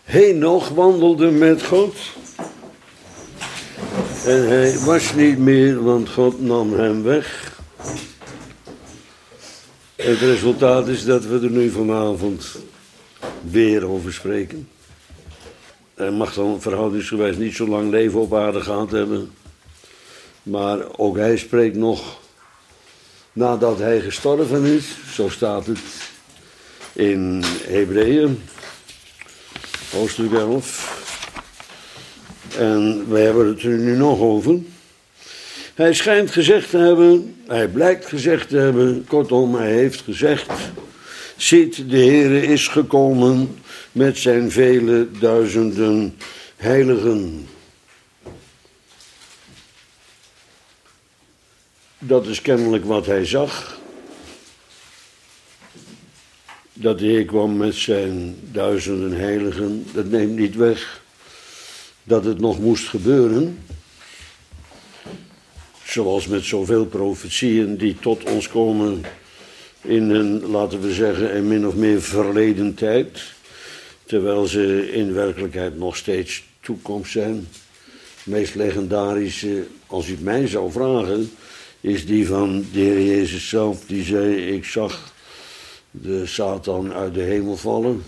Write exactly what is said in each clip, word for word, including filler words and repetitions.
Henoch wandelde met God. En hij was niet meer, want God nam hem weg. Het resultaat is dat we er nu vanavond weer over spreken. Hij mag dan verhoudingsgewijs niet zo lang leven op aarde gehad hebben. Maar ook hij spreekt nog nadat hij gestorven is. Zo staat het in Hebreeën, hoofdstuk elf. En wij hebben het er nu nog over. Hij schijnt gezegd te hebben, hij blijkt gezegd te hebben, kortom, hij heeft gezegd: ziet, de Heere is gekomen met zijn vele duizenden heiligen. Dat is kennelijk wat hij zag. Dat de Heer kwam met zijn duizenden heiligen, dat neemt niet weg dat het nog moest gebeuren. Zoals met zoveel profetieën die tot ons komen in een, laten we zeggen, een min of meer verleden tijd. Terwijl ze in werkelijkheid nog steeds toekomst zijn. De meest legendarische, als u het mij zou vragen, is die van de Heer Jezus zelf. Die zei: ik zag de Satan uit de hemel vallen.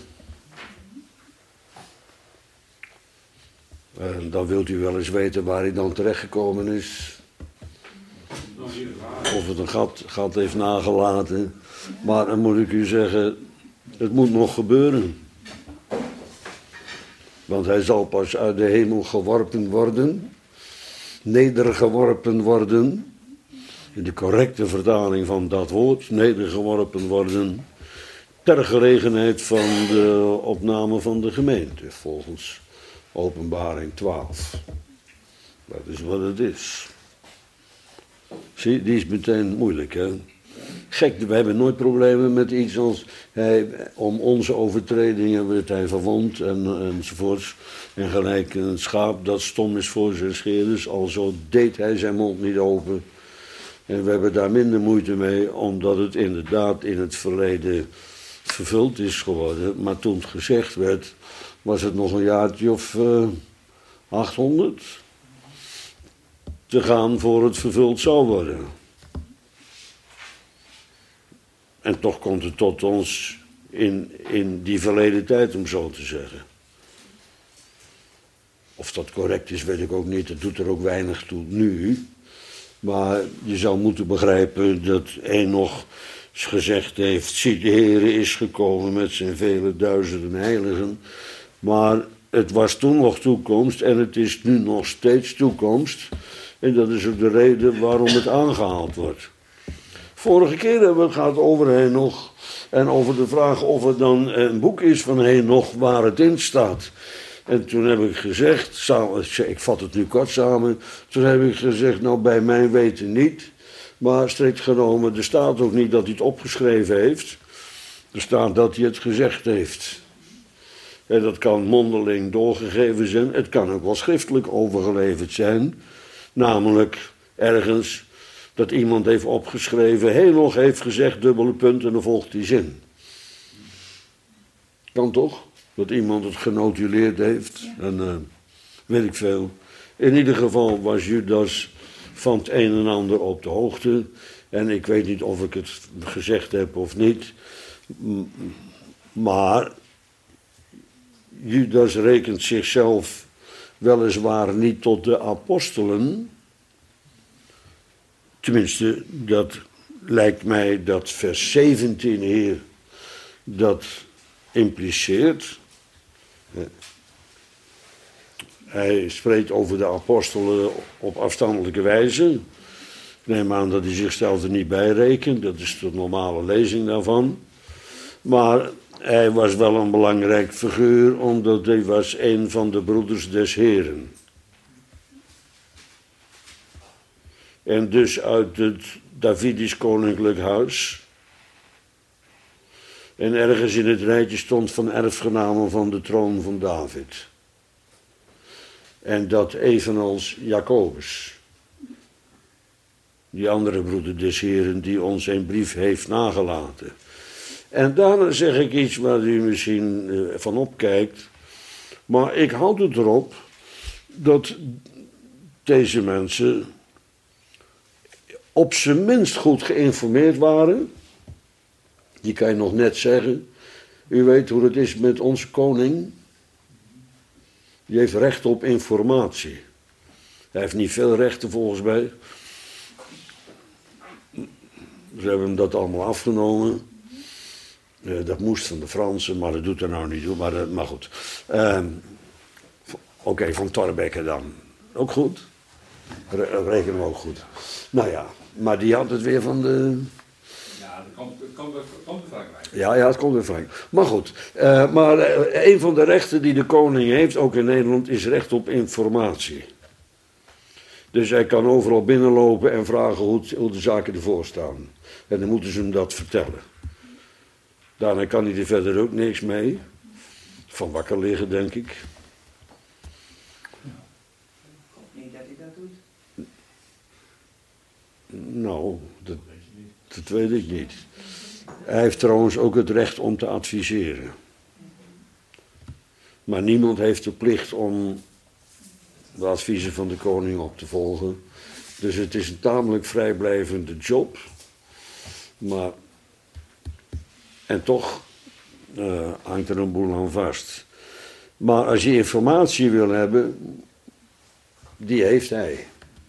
En dan wilt u wel eens weten waar hij dan terechtgekomen is. Of het een gat, gat heeft nagelaten. Maar dan moet ik u zeggen, het moet nog gebeuren. Want hij zal pas uit de hemel geworpen worden. Nedergeworpen worden. In de correcte vertaling van dat woord, nedergeworpen worden. Ter gelegenheid van de opname van de gemeente, volgens Openbaring twaalf. Dat is wat het is. Zie, die is meteen moeilijk, hè. Gek, we hebben nooit problemen met iets als hij, om onze overtredingen werd hij verwond en, enzovoorts. En gelijk een schaap dat stom is voor zijn scheerders, alzo deed hij zijn mond niet open. En we hebben daar minder moeite mee, omdat het inderdaad in het verleden vervuld is geworden. Maar toen het gezegd werd, was het nog een jaartje of uh, achthonderd te gaan voor het vervuld zou worden. En toch komt het tot ons in, in die verleden tijd, om zo te zeggen. Of dat correct is, weet ik ook niet. Dat doet er ook weinig toe nu. Maar je zou moeten begrijpen dat Henoch gezegd heeft: zie, de Heere is gekomen met zijn vele duizenden heiligen. Maar het was toen nog toekomst en het is nu nog steeds toekomst. En dat is ook de reden waarom het aangehaald wordt. Vorige keer hebben we het gehad over Henoch en over de vraag of er dan een boek is van Henoch waar het in staat. En toen heb ik gezegd, ik vat het nu kort samen, toen heb ik gezegd, nou bij mijn weten niet, maar strikt genomen, er staat ook niet dat hij het opgeschreven heeft. Er staat dat hij het gezegd heeft. En dat kan mondeling doorgegeven zijn, het kan ook wel schriftelijk overgeleverd zijn. Namelijk ergens dat iemand heeft opgeschreven, Henoch heeft gezegd, dubbele punt, en dan volgt die zin. Kan toch? Dat iemand het genotuleerd heeft. En uh, weet ik veel. In ieder geval was Judas van het een en ander op de hoogte. En ik weet niet of ik het gezegd heb of niet. Maar Judas rekent zichzelf weliswaar niet tot de apostelen. Tenminste, dat lijkt mij dat vers zeventien hier dat impliceert. Hij spreekt over de apostelen op afstandelijke wijze. Ik neem aan dat hij zichzelf er niet bij rekent. Dat is de normale lezing daarvan. Maar hij was wel een belangrijk figuur, omdat hij was een van de broeders des Heren. En dus uit het Davidisch koninklijk huis. En ergens in het rijtje stond van erfgenamen van de troon van David. En dat evenals Jacobus. Die andere broeder des Heren die ons een brief heeft nagelaten. En daarna zeg ik iets waar u misschien van opkijkt. Maar ik houd het erop dat deze mensen op zijn minst goed geïnformeerd waren. Die kan je nog net zeggen. U weet hoe het is met onze koning. Die heeft recht op informatie. Hij heeft niet veel rechten volgens mij. Ze hebben hem dat allemaal afgenomen. Uh, dat moest van de Fransen, maar dat doet er nou niet toe. Maar, uh, maar goed. Uh, Oké, okay, van Thorbecke dan. Ook goed. Re rekenen we ook goed. Nou ja, maar die had het weer van de... Ja, dat komt, komt, komt in Frankrijk. Ja, ja, het komt in Frankrijk. Maar goed. Uh, maar uh, een van de rechten die de koning heeft, ook in Nederland, is recht op informatie. Dus hij kan overal binnenlopen en vragen hoe, het, hoe de zaken ervoor staan. En dan moeten ze hem dat vertellen. Daarna kan hij er verder ook niks mee. Van wakker liggen, denk ik. Ik hoop niet dat hij dat doet. Nou, dat, dat weet ik niet. Hij heeft trouwens ook het recht om te adviseren. Maar niemand heeft de plicht om de adviezen van de koning op te volgen. Dus het is een tamelijk vrijblijvende job. Maar... En toch uh, hangt er een boel aan vast. Maar als je informatie wil hebben, die heeft hij.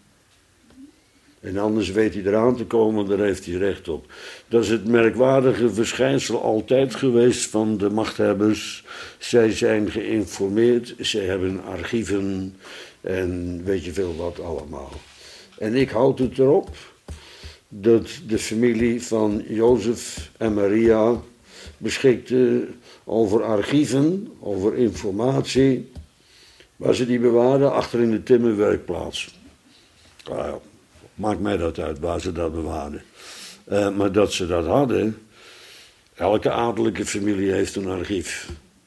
En anders weet hij eraan te komen, daar heeft hij recht op. Dat is het merkwaardige verschijnsel altijd geweest van de machthebbers. Zij zijn geïnformeerd, zij hebben archieven en weet je veel wat allemaal. En ik houd het erop dat de familie van Jozef en Maria beschikte over archieven, over informatie, waar ze die bewaarden, achter in de timmerwerkplaats. Nou ja, maakt mij dat uit waar ze dat bewaarden. Uh, maar dat ze dat hadden, elke adellijke familie heeft een archief.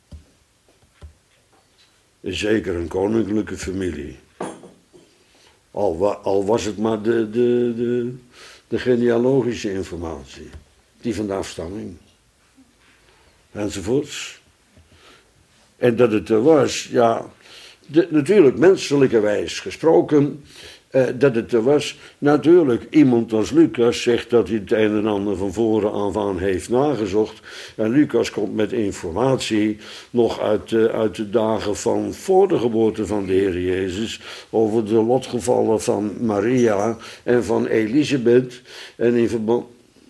En zeker een koninklijke familie. Al, wa, al was het maar de, de, de, de genealogische informatie, die van de afstamming. Enzovoorts. En dat het er was, ja, de, natuurlijk menselijkerwijs gesproken, eh, dat het er was. Natuurlijk, iemand als Lucas zegt dat hij het een en ander van voren af aan heeft nagezocht. En Lucas komt met informatie nog uit, uh, uit de dagen van voor de geboorte van de Heer Jezus, over de lotgevallen van Maria en van Elisabeth. En in verband...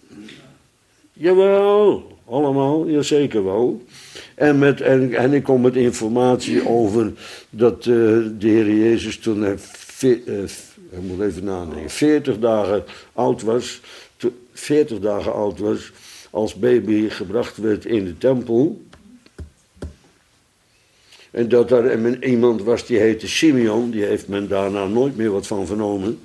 Jawel. Allemaal, ja zeker wel. En, met, en, en ik kom met informatie over dat uh, de Heer Jezus toen hij, ve, uh, ik moet even nadenken, veertig dagen oud was, veertig dagen oud was, als baby gebracht werd in de tempel. En dat daar iemand was die heette Simeon, die heeft men daarna nooit meer wat van vernomen.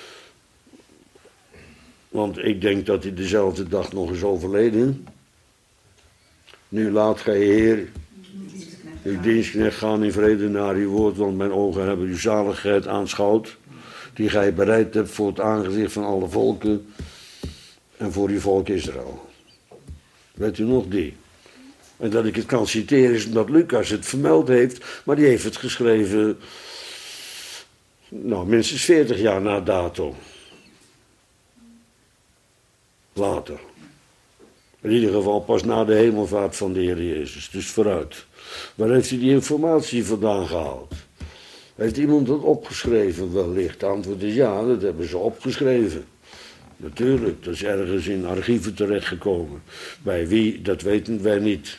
Want ik denk dat hij dezelfde dag nog is overleden. Nu laat gij, Heer, uw dienstknecht gaan in vrede naar uw woord, want mijn ogen hebben uw zaligheid aanschouwd, die gij bereid hebt voor het aangezicht van alle volken en voor uw volk Israël. Weet u nog die? En dat ik het kan citeren is omdat Lucas het vermeld heeft, maar die heeft het geschreven, nou, minstens veertig jaar na dato. Later. In ieder geval pas na de hemelvaart van de Heer Jezus. Dus vooruit. Waar heeft hij die informatie vandaan gehaald? Heeft iemand dat opgeschreven wellicht? De antwoord is ja, dat hebben ze opgeschreven. Natuurlijk, dat is ergens in archieven terechtgekomen. Bij wie, dat weten wij niet.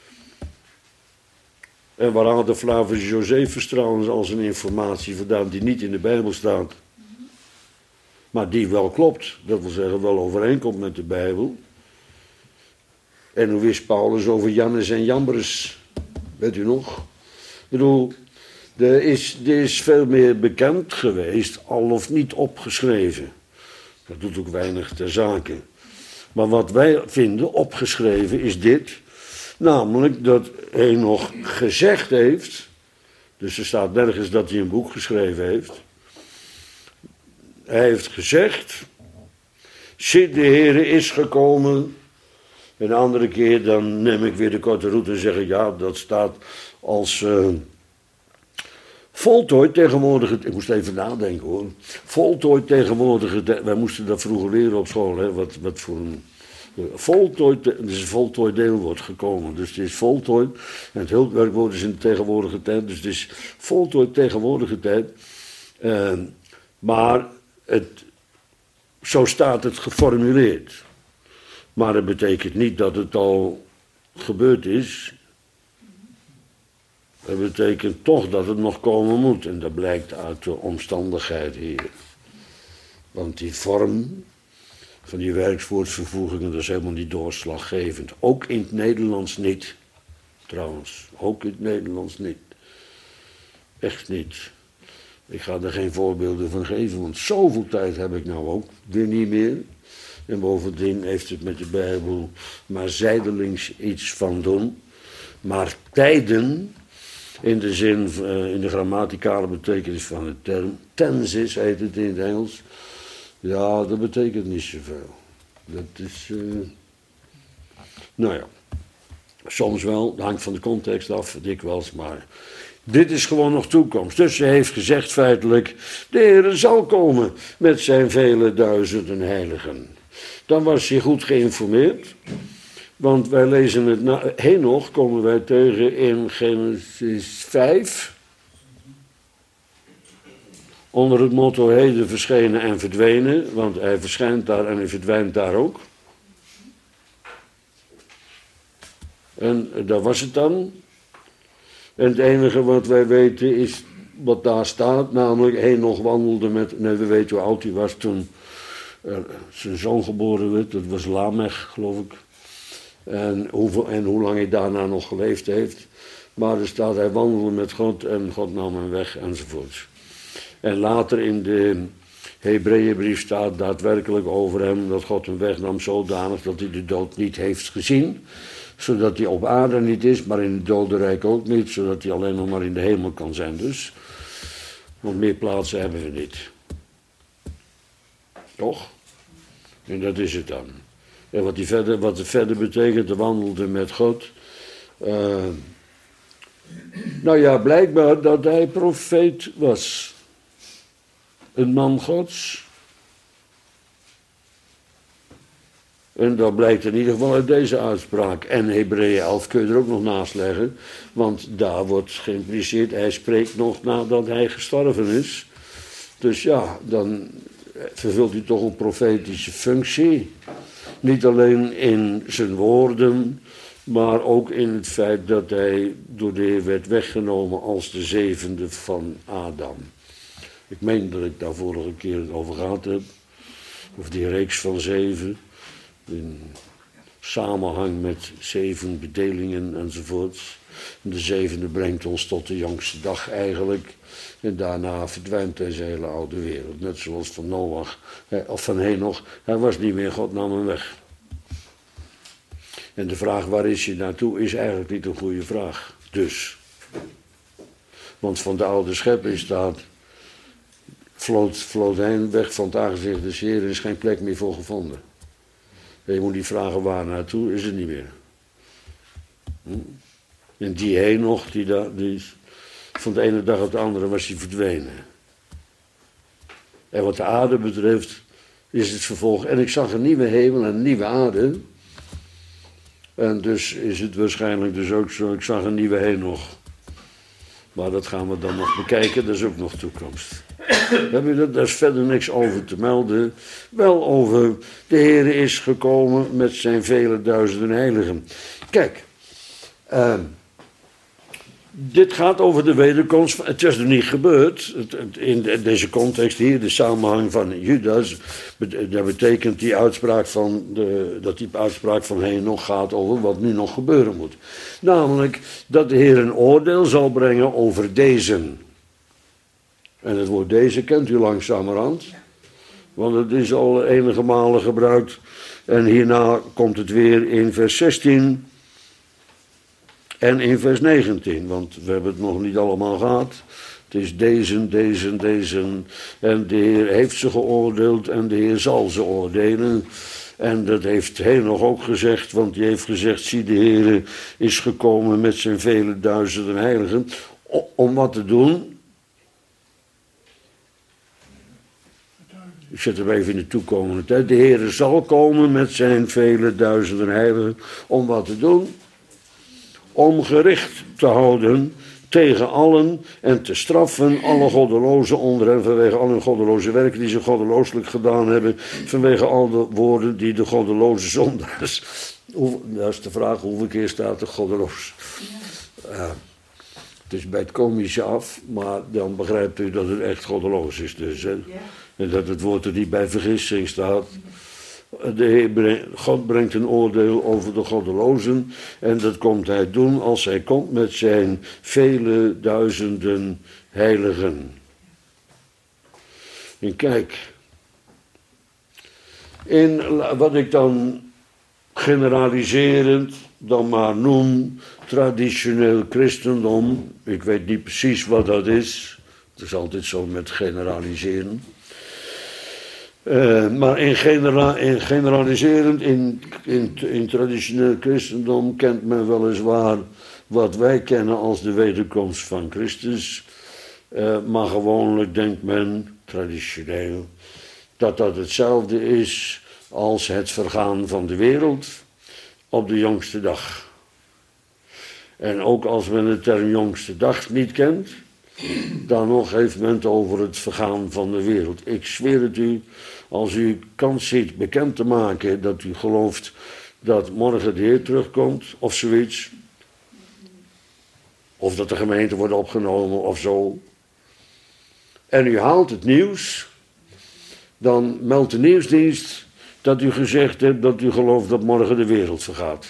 En waar hadden Flavius Josephus trouwens als een informatie vandaan die niet in de Bijbel staat. Maar die wel klopt. Dat wil zeggen wel overeenkomt met de Bijbel. En hoe wist Paulus over Jannes en Jambres? Weet u nog? Ik bedoel, er is, er is veel meer bekend geweest, al of niet opgeschreven. Dat doet ook weinig ter zake. Maar wat wij vinden opgeschreven is dit. Namelijk dat hij nog gezegd heeft. Dus er staat nergens dat hij een boek geschreven heeft. Hij heeft gezegd. Zie, de Heer is gekomen. En de andere keer dan neem ik weer de korte route en zeg ik ja, dat staat als, uh, Voltooid tegenwoordige... Ik moest even nadenken hoor. Voltooid tegenwoordige... Wij moesten dat vroeger leren op school. Hè, wat, wat voor een... Voltooid... Er is een voltooid deelwoord gekomen. Dus het is voltooid. En het hulpwerkwoord is in de tegenwoordige tijd. Dus het is voltooid tegenwoordige tijd. Uh, maar het... Zo staat het geformuleerd. Maar dat betekent niet dat het al gebeurd is. Dat betekent toch dat het nog komen moet. En dat blijkt uit de omstandigheid hier. Want die vorm van die werkwoordsvervoegingen, dat is helemaal niet doorslaggevend. Ook in het Nederlands niet. Trouwens, ook in het Nederlands niet. Echt niet. Ik ga er geen voorbeelden van geven, want zoveel tijd heb ik nou ook weer niet meer. En bovendien heeft het met de Bijbel maar zijdelings iets van doen. Maar tijden, in de zin, uh, in de grammaticale betekenis van de term, tenses heet het in het Engels. Ja, dat betekent niet zoveel. Dat is, uh, nou ja, soms wel, dat hangt van de context af, dikwijls, maar... Dit is gewoon nog toekomst. Dus ze heeft gezegd feitelijk, de Heer zal komen met zijn vele duizenden heiligen. Dan was hij goed geïnformeerd. Want wij lezen het na, Henoch komen wij tegen in Genesis vijf. Onder het motto heden verschenen en verdwenen. Want hij verschijnt daar en hij verdwijnt daar ook. En dat was het dan. En het enige wat wij weten is wat daar staat, namelijk Henoch wandelde met, nee, we weten hoe oud hij was toen uh, zijn zoon geboren werd, dat was Lamech, geloof ik. En, hoeveel, en hoe lang hij daarna nog geleefd heeft. Maar er staat, hij wandelde met God en God nam hem weg enzovoort. En later in de Hebreeënbrief staat daadwerkelijk over hem dat God hem wegnam zodanig dat hij de dood niet heeft gezien. Zodat hij op aarde niet is, maar in het dodenrijk ook niet. Zodat hij alleen nog maar in de hemel kan zijn dus. Want meer plaatsen hebben we niet. Toch? En dat is het dan. En wat, die verder, wat het verder betekent, te wandelen met God. Uh, nou ja, blijkbaar dat hij profeet was. Een man Gods. En dat blijkt in ieder geval uit deze uitspraak. En Hebreeën elf kun je er ook nog naast leggen. Want daar wordt geïmpliceerd, hij spreekt nog nadat hij gestorven is. Dus ja, dan vervult hij toch een profetische functie. Niet alleen in zijn woorden, maar ook in het feit dat hij door de Heer werd weggenomen als de zevende van Adam. Ik meen dat ik daar vorige keer het over gehad heb. Of die reeks van zeven. In samenhang met zeven bedelingen enzovoorts. De zevende brengt ons tot de jongste dag eigenlijk. En daarna verdwijnt deze hele oude wereld. Net zoals van Noach, of van Henoch. Hij was niet meer, God nam hem weg. En de vraag waar is hij naartoe is eigenlijk niet een goede vraag. Dus. Want van de oude schepping staat... Vloot, vloot heen, weg van het aangezicht des Heeren, er is geen plek meer voor gevonden. En je moet niet vragen waar naartoe, is het niet meer. Hm? En die Henoch, die, da, die van de ene dag op de andere was hij verdwenen. En wat de aarde betreft is het vervolg. En ik zag een nieuwe hemel en een nieuwe aarde. En dus is het waarschijnlijk dus ook zo, ik zag een nieuwe Henoch. Maar dat gaan we dan nog bekijken, dat is ook nog toekomst. Heb je dat? Daar is verder niks over te melden. Wel over de Heer is gekomen met zijn vele duizenden heiligen. Kijk, uh, dit gaat over de wederkomst. Het is er niet gebeurd. In deze context hier, de samenhang van Judas, dat betekent die uitspraak van de, dat die uitspraak van Henoch gaat over wat nu nog gebeuren moet. Namelijk dat de Heer een oordeel zal brengen over deze. En het woord deze kent u langzamerhand. Want het is al enige malen gebruikt. En hierna komt het weer in vers zestien. En in vers negentien. Want we hebben het nog niet allemaal gehad. Het is deze, deze, deze. En de Heer heeft ze geoordeeld. En de Heer zal ze oordelen. En dat heeft Henoch ook gezegd. Want die heeft gezegd, zie de Heer is gekomen met zijn vele duizenden heiligen. Om wat te doen? Ik zet hem even in de toekomende tijd. De Heere zal komen met zijn vele duizenden heiligen. Om wat te doen? Om gericht te houden tegen allen en te straffen alle goddelozen onder hen vanwege al hun goddeloze werken die ze goddelooselijk gedaan hebben, vanwege al de woorden die de goddeloze zondaars. Dat is de vraag, hoeveel keer staat er goddeloos? Uh, het is bij het komische af, maar dan begrijpt u dat het echt goddeloos is dus. Hè? En dat het woord er niet bij vergissing staat. De Heer, God brengt een oordeel over de goddelozen en dat komt hij doen als hij komt met zijn vele duizenden heiligen. En kijk, in wat ik dan generaliserend dan maar noem traditioneel christendom, ik weet niet precies wat dat is, het is altijd zo met generaliseren. Uh, maar in, genera in generaliserend, in, in, in traditioneel christendom kent men weliswaar wat wij kennen als de wederkomst van Christus. Uh, maar gewoonlijk denkt men, traditioneel, dat dat hetzelfde is als het vergaan van de wereld op de jongste dag. En ook als men de term jongste dag niet kent, dan nog heeft men het over het vergaan van de wereld. Ik zweer het u, als u kans ziet bekend te maken dat u gelooft dat morgen de Heer terugkomt, of zoiets, of dat de gemeente wordt opgenomen of zo, en u haalt het nieuws, dan meldt de nieuwsdienst dat u gezegd hebt dat u gelooft dat morgen de wereld vergaat.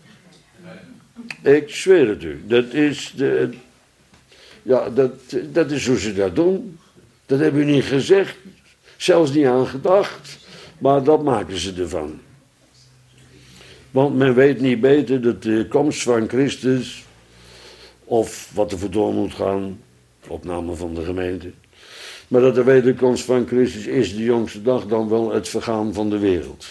Ik zweer het u, dat is de... Ja, dat, dat is hoe ze dat doen. Dat hebben u niet gezegd, zelfs niet aan gedacht, maar dat maken ze ervan. Want men weet niet beter dat de komst van Christus, of wat er voor door moet gaan, opname van de gemeente, maar dat de wederkomst van Christus is de jongste dag dan wel het vergaan van de wereld.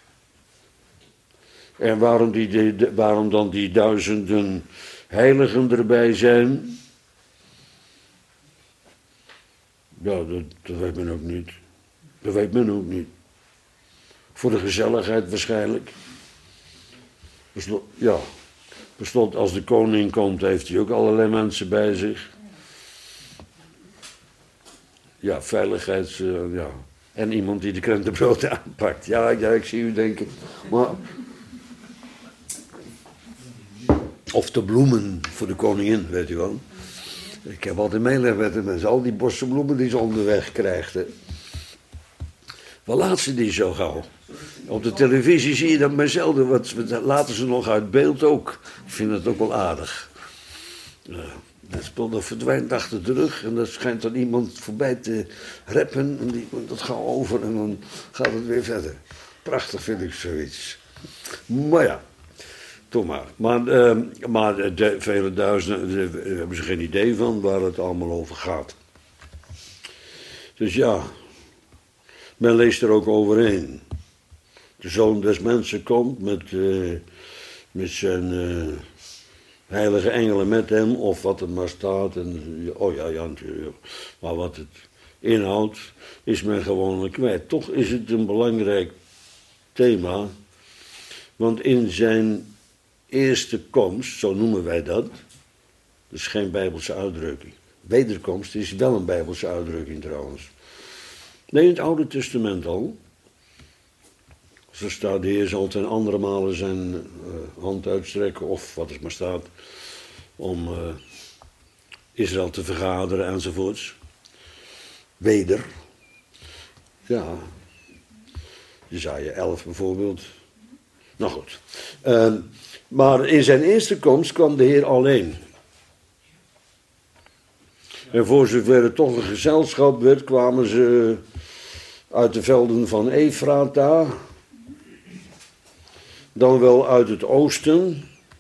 En waarom, die, de, waarom dan die duizenden heiligen erbij zijn, ja, dat, dat weet men ook niet. Dat weet men ook niet. Voor de gezelligheid waarschijnlijk. Ja, beslot als de koning komt, heeft hij ook allerlei mensen bij zich. Ja, veiligheids... Uh, ja. En iemand die de krentenbrood aanpakt. Ja, ja, ik zie u denken. Maar... Of de bloemen voor de koningin, weet u wel. Ik heb altijd meelegd met de mensen, al die bossen bloemen die ze onderweg krijgt. Hè. Wat laat ze die zo gauw? Op de televisie zie je dat maar zelden, wat, wat laten ze nog uit beeld ook. Ik vind dat ook wel aardig. Uh, dat spul dat verdwijnt achter de rug en dat schijnt dan iemand voorbij te reppen en die, dat gaat over en dan gaat het weer verder. Prachtig vind ik zoiets. Maar ja. Toch maar. Maar, uh, maar de vele duizenden, daar hebben ze geen idee van waar het allemaal over gaat. Dus ja, men leest er ook overheen. De Zoon des Mensen komt met, uh, met zijn uh, heilige engelen met hem, of wat er maar staat. En, oh ja, ja, natuurlijk. Maar wat het inhoudt, is men gewoonlijk kwijt. Toch is het een belangrijk thema, want in zijn eerste komst, zo noemen wij dat, dat is geen Bijbelse uitdrukking. Wederkomst is wel een Bijbelse uitdrukking trouwens. Nee, in het Oude Testament al. Zo staat de Heer zal ten andere malen zijn uh, hand uitstrekken, of wat er maar staat, om uh, Israël te vergaderen enzovoorts. Weder. Ja. Jesaja elf bijvoorbeeld. Nou goed. Uh, maar in zijn eerste komst kwam de Heer alleen. En voor zover het toch een gezelschap werd, kwamen ze uit de velden van Efrata, dan wel uit het oosten,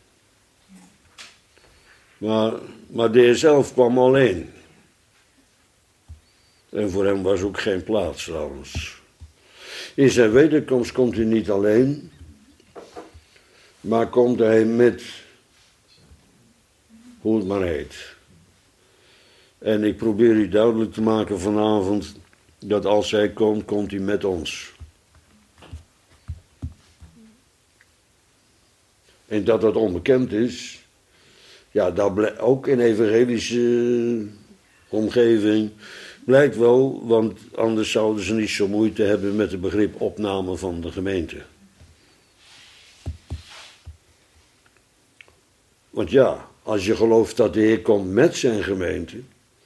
maar, maar de Heer zelf kwam alleen. En voor hem was ook geen plaats trouwens. In zijn wederkomst komt hij niet alleen, maar komt hij met, hoe het maar heet. En ik probeer u duidelijk te maken vanavond dat als hij komt, komt hij met ons. En dat dat onbekend is, ja, dat blijkt ook in evangelische omgeving, blijkt wel, want anders zouden ze niet zo moeite hebben met het begrip opname van de gemeente. Want ja, als je gelooft dat de Heer komt met zijn gemeente,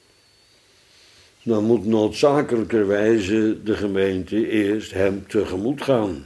dan moet noodzakelijkerwijze de gemeente eerst hem tegemoet gaan.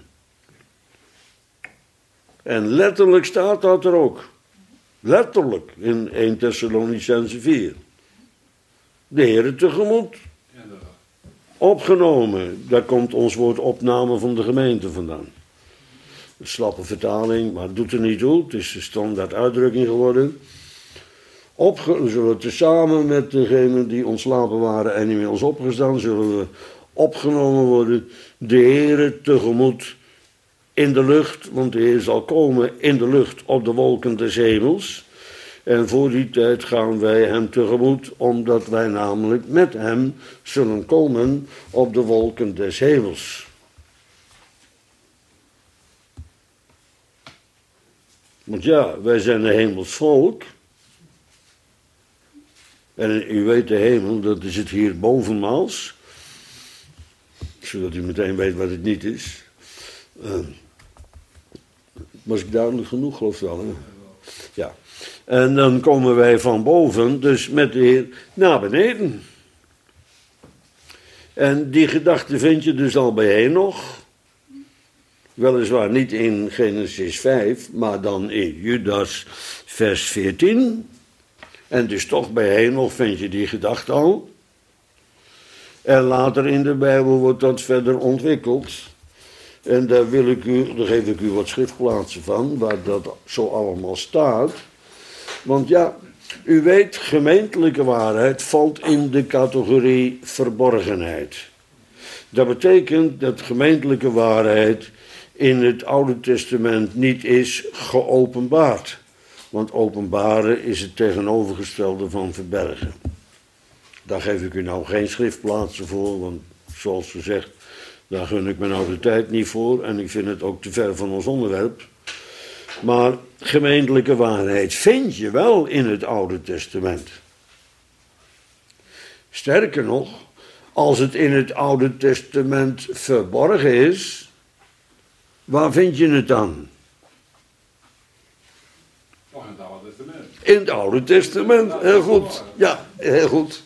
En letterlijk staat dat er ook. Letterlijk in Eerste Thessalonicenzen vier. De Heer tegemoet. Opgenomen. Daar komt ons woord opname van de gemeente vandaan. Een slappe vertaling, maar het doet er niet toe. Het is de standaard uitdrukking geworden. Opge- zullen tezamen met degenen die ontslapen waren en inmiddels opgestaan, zullen we opgenomen worden. De Heer tegemoet in de lucht, want de Heer zal komen in de lucht op de wolken des hemels. En voor die tijd gaan wij hem tegemoet, omdat wij namelijk met hem zullen komen op de wolken des hemels. Want ja, wij zijn de hemels volk. En u weet de hemel, dat is het hier bovenmaals. Zodat u meteen weet wat het niet is. Uh, was ik duidelijk genoeg, geloof ik wel, hè? Ja. En dan komen wij van boven, dus met de Heer, naar beneden. En die gedachte vind je dus al bij Henoch. Weliswaar niet in Genesis vijf, maar dan in Judas vers veertien. En dus toch bij Henoch vind je die gedachte al. En later in de Bijbel wordt dat verder ontwikkeld. En daar, wil ik u, daar geef ik u wat schriftplaatsen van, waar dat zo allemaal staat. Want ja, u weet, gemeentelijke waarheid valt in de categorie verborgenheid. Dat betekent dat gemeentelijke waarheid in het Oude Testament niet is geopenbaard. Want openbaren is het tegenovergestelde van verbergen. Daar geef ik u nou geen schriftplaatsen voor, want zoals gezegd, daar gun ik me nou de tijd niet voor en ik vind het ook te ver van ons onderwerp. Maar gemeentelijke waarheid vind je wel in het Oude Testament. Sterker nog, als het in het Oude Testament verborgen is, waar vind je het dan? In het Oude Testament. In het Oude Testament, heel goed. Ja, heel goed.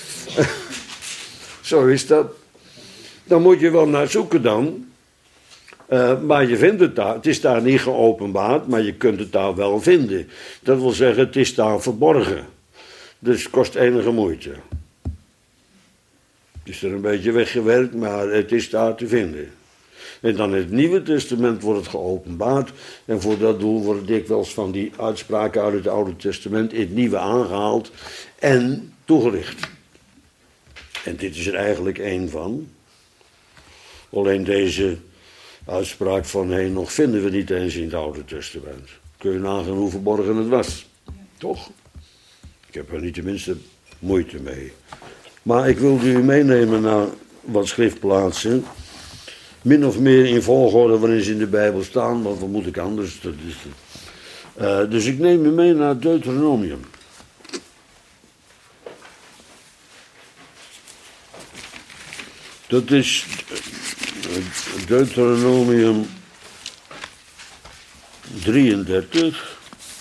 Zo is dat. Dan moet je wel naar zoeken dan. Uh, maar je vindt het daar. Het is daar niet geopenbaard, maar je kunt het daar wel vinden. Dat wil zeggen, het is daar verborgen. Dus het kost enige moeite. Het is er een beetje weggewerkt, maar het is daar te vinden. En dan in het Nieuwe Testament wordt het geopenbaard. En voor dat doel worden dikwijls van die uitspraken uit het Oude Testament in het Nieuwe aangehaald en toegelicht. En dit is er eigenlijk één van. Alleen deze uitspraak van Henoch vinden we niet eens in het Oude Testament. Kun je nagaan hoe verborgen het was. Toch? Ik heb er niet de minste moeite mee. Maar ik wilde u meenemen naar wat schriftplaatsen. Min of meer in volgorde waarin ze in de Bijbel staan, want wat moet ik anders? Dat is uh, dus ik neem u mee naar Deuteronomium. Dat is Deuteronomium drieëndertig.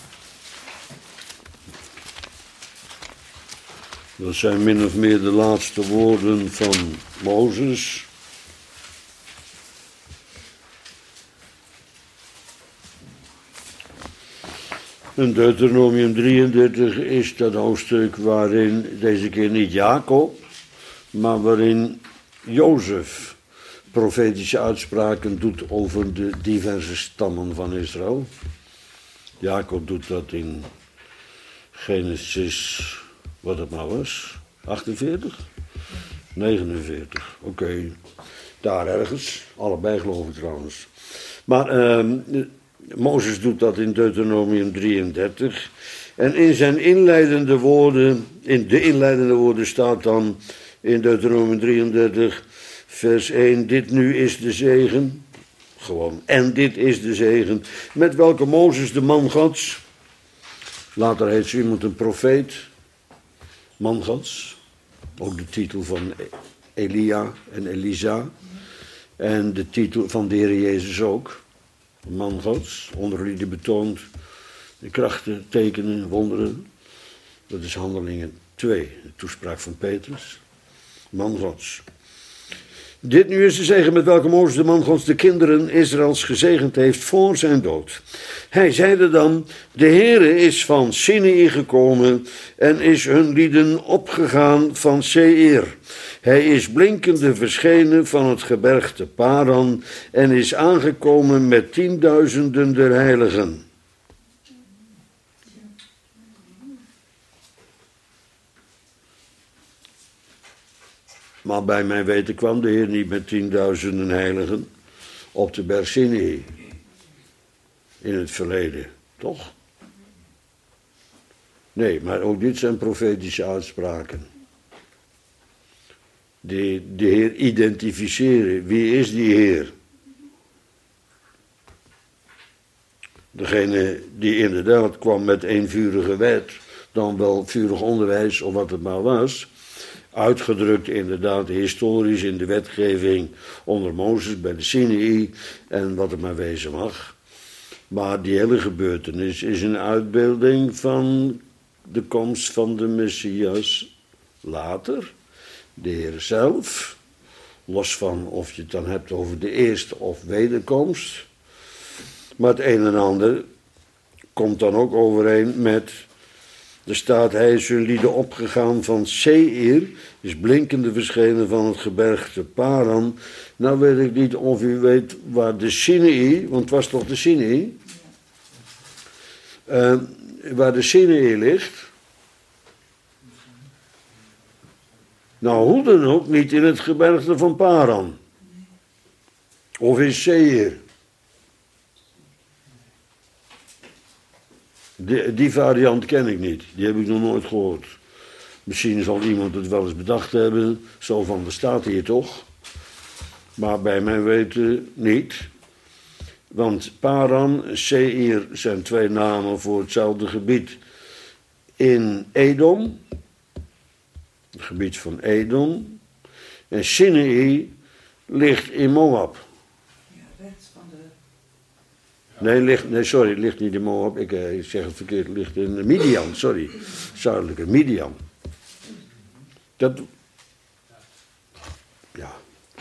Dat zijn min of meer de laatste woorden van Mozes. En Deuteronomium drieëndertig is dat hoofdstuk waarin deze keer niet Jacob, maar waarin Jozef profetische uitspraken doet over de diverse stammen van Israël. Jacob doet dat in Genesis, wat het nou was, achtenveertig? negenenveertig, oké. Okay. Daar ergens, allebei geloof ik trouwens. Maar uh, Mozes doet dat in Deuteronomium drieëndertig. En in zijn inleidende woorden, in de inleidende woorden staat dan: in Deuteronomium drieëndertig, vers één. Dit nu is de zegen. Gewoon. En dit is de zegen. Met welke Mozes, de man Gods. Later heet zo iemand een profeet. Man Gods. Ook de titel van Elia en Elisa. En de titel van de Heer Jezus ook. Man Gods. Onder wie die betoont de krachten, tekenen, wonderen. Dat is Handelingen twee. De toespraak van Petrus. Man Gods. Dit nu is de zegen met welke Mozes de man Gods de kinderen Israëls gezegend heeft voor zijn dood. Hij zeide dan, de Heere is van Sinai gekomen en is hun lieden opgegaan van Seir. Hij is blinkende verschenen van het gebergte Paran en is aangekomen met tienduizenden der heiligen. Maar bij mijn weten kwam de Heer niet met tienduizenden heiligen op de berg Sinai. In het verleden, toch? Nee, maar ook dit zijn profetische uitspraken. Die de Heer identificeren. Wie is die Heer? Degene die inderdaad kwam met eenvurige wet, dan wel vurig onderwijs of wat het maar was. Uitgedrukt inderdaad historisch in de wetgeving onder Mozes bij de Sinai en wat het maar wezen mag. Maar die hele gebeurtenis is een uitbeelding van de komst van de Messias later. De Heer zelf, los van of je het dan hebt over de eerste of wederkomst. Maar het een en ander komt dan ook overeen met... Er staat, hij is hun lieden opgegaan van Seir, is blinkende verschenen van het gebergte Paran. Nou weet ik niet of u weet waar de Sinai, want het was toch de Sinai, uh, waar de Sinai ligt. Nou, hoe dan ook niet in het gebergte van Paran. Of in Seir. Die, die variant ken ik niet. Die heb ik nog nooit gehoord. Misschien zal iemand het wel eens bedacht hebben. Zo van, er staat hier toch. Maar bij mijn weten niet. Want Paran en Seir zijn twee namen voor hetzelfde gebied. In Edom. Het gebied van Edom. En Sinai ligt in Moab. Nee, ligt, nee, sorry, het ligt niet in Moab. Ik, ik zeg het verkeerd. Het ligt in Midian, sorry. Zuidelijke Midian. Dat... Ja.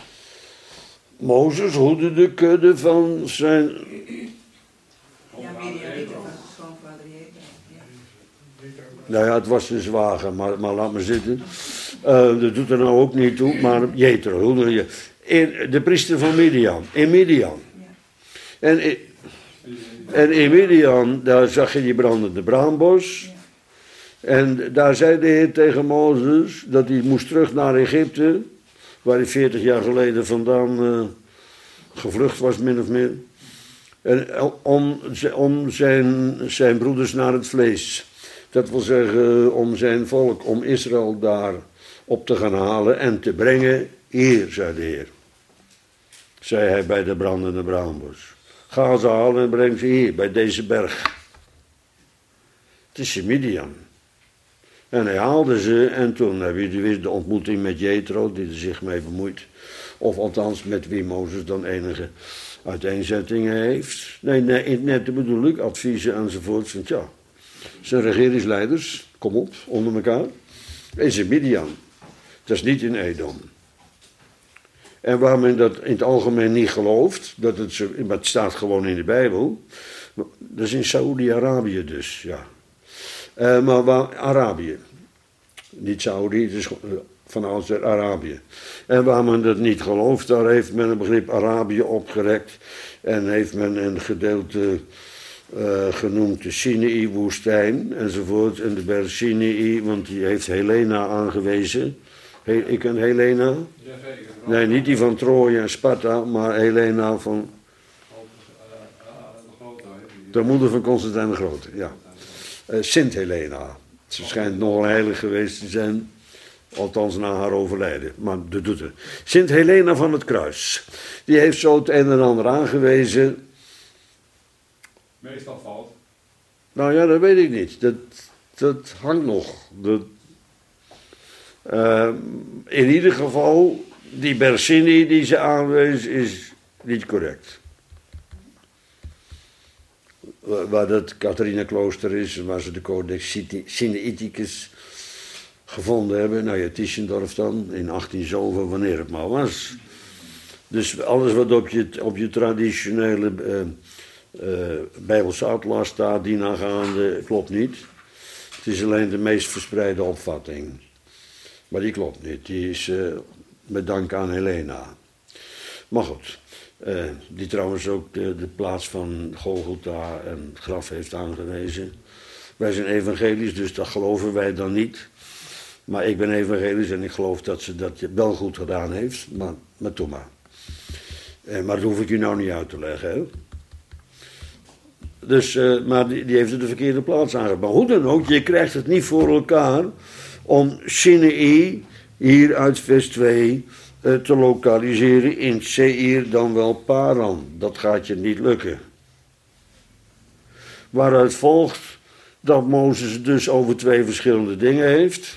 Mozes hoedde de kudde van zijn... Ja, Midian, niet van zijn schoonvader Jethro. Nou ja, het was een zwager, maar, maar laat maar zitten. Uh, dat doet er nou ook niet toe, maar Jethro, hoe je? In, de priester van Midian, in Midian. En... En in Midian, daar zag je die brandende braambos. Ja. En daar zei de Heer tegen Mozes dat hij moest terug naar Egypte, waar hij veertig jaar geleden vandaan uh, gevlucht was, min of meer. En om, om zijn, zijn broeders naar het vlees. Dat wil zeggen, om zijn volk, om Israël daar op te gaan halen en te brengen. Hier, zei de Heer. Zei hij bij de brandende braambos. Ga ze halen en breng ze hier, bij deze berg. Het is in Midian. En hij haalde ze en toen heb je weer de ontmoeting met Jethro, die er zich mee bemoeit. Of althans met wie Mozes dan enige uiteenzettingen heeft. Nee, nee net bedoel ik, adviezen enzovoort. Want ja, zijn regeringsleiders, kom op, onder elkaar. Is in Midian. Dat is niet in Edom. En waar men dat in het algemeen niet gelooft, dat het, zo, maar het staat gewoon in de Bijbel, dat is in Saoedi-Arabië dus, ja. Uh, maar waar, Arabië, niet Saoedi, het is van oudsher Arabië. En waar men dat niet gelooft, daar heeft men een begrip Arabië opgerekt en heeft men een gedeelte uh, genoemd de Sinai-woestijn enzovoort, en de berg Sinai, want die heeft Helena aangewezen. He, ik ken Helena? Nee, niet die van Troje en Sparta, maar Helena van... De moeder van Constantijn de Grote, ja. Uh, Sint Helena. Ze schijnt nogal heilig geweest te zijn. Althans na haar overlijden, maar dat doet er. Sint Helena van het Kruis. Die heeft zo het een en ander aangewezen. Meestal valt. Nou ja, dat weet ik niet. Dat, dat hangt nog. Dat, uh, in ieder geval, die Bersini die ze aanwees is niet correct. Waar dat Catharina-klooster is, waar ze de Codex Sinaiticus gevonden hebben. Nou ja, Tischendorf dan, in achttien zoveel, wanneer het maar was. Dus alles wat op je, op je traditionele uh, uh, Bijbelse atlas staat, die nagaande, klopt niet. Het is alleen de meest verspreide opvatting. Maar die klopt niet, die is uh, met dank aan Helena. Maar goed, uh, die trouwens ook de, de plaats van Golgotha en het graf heeft aangewezen. Wij zijn evangelisch, dus dat geloven wij dan niet. Maar ik ben evangelisch en ik geloof dat ze dat wel goed gedaan heeft. Maar, maar toch maar. Eh, maar dat hoef ik u nou niet uit te leggen. Hè? Dus, uh, maar die, die heeft het de verkeerde plaats aangegeven. Maar hoe dan ook, je krijgt het niet voor elkaar om Sinai hier uit vers twee uh, te lokaliseren in Seir dan wel Paran. Dat gaat je niet lukken. Waaruit volgt dat Mozes dus over twee verschillende dingen heeft.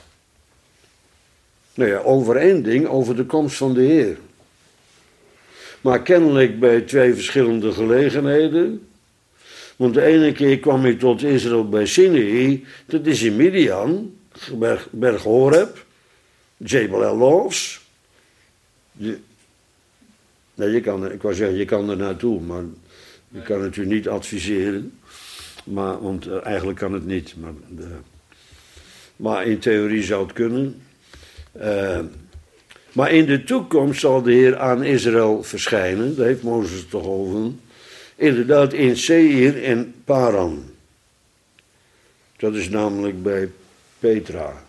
Nou ja, over één ding, over de komst van de Heer. Maar kennelijk bij twee verschillende gelegenheden. Want de ene keer kwam hij tot Israël bij Sinai, dat is in Midian, berg, berg Horeb, Jebel El-Los. Je, nee, je kan, ik wou zeggen, je kan er naartoe, maar je kan het u niet adviseren. Maar, want uh, eigenlijk kan het niet. Maar, uh, maar in theorie zou het kunnen. Uh, maar in de toekomst zal de Heer aan Israël verschijnen. Daar heeft Mozes het toch over. Inderdaad in Seir en Paran. Dat is namelijk bij Petra.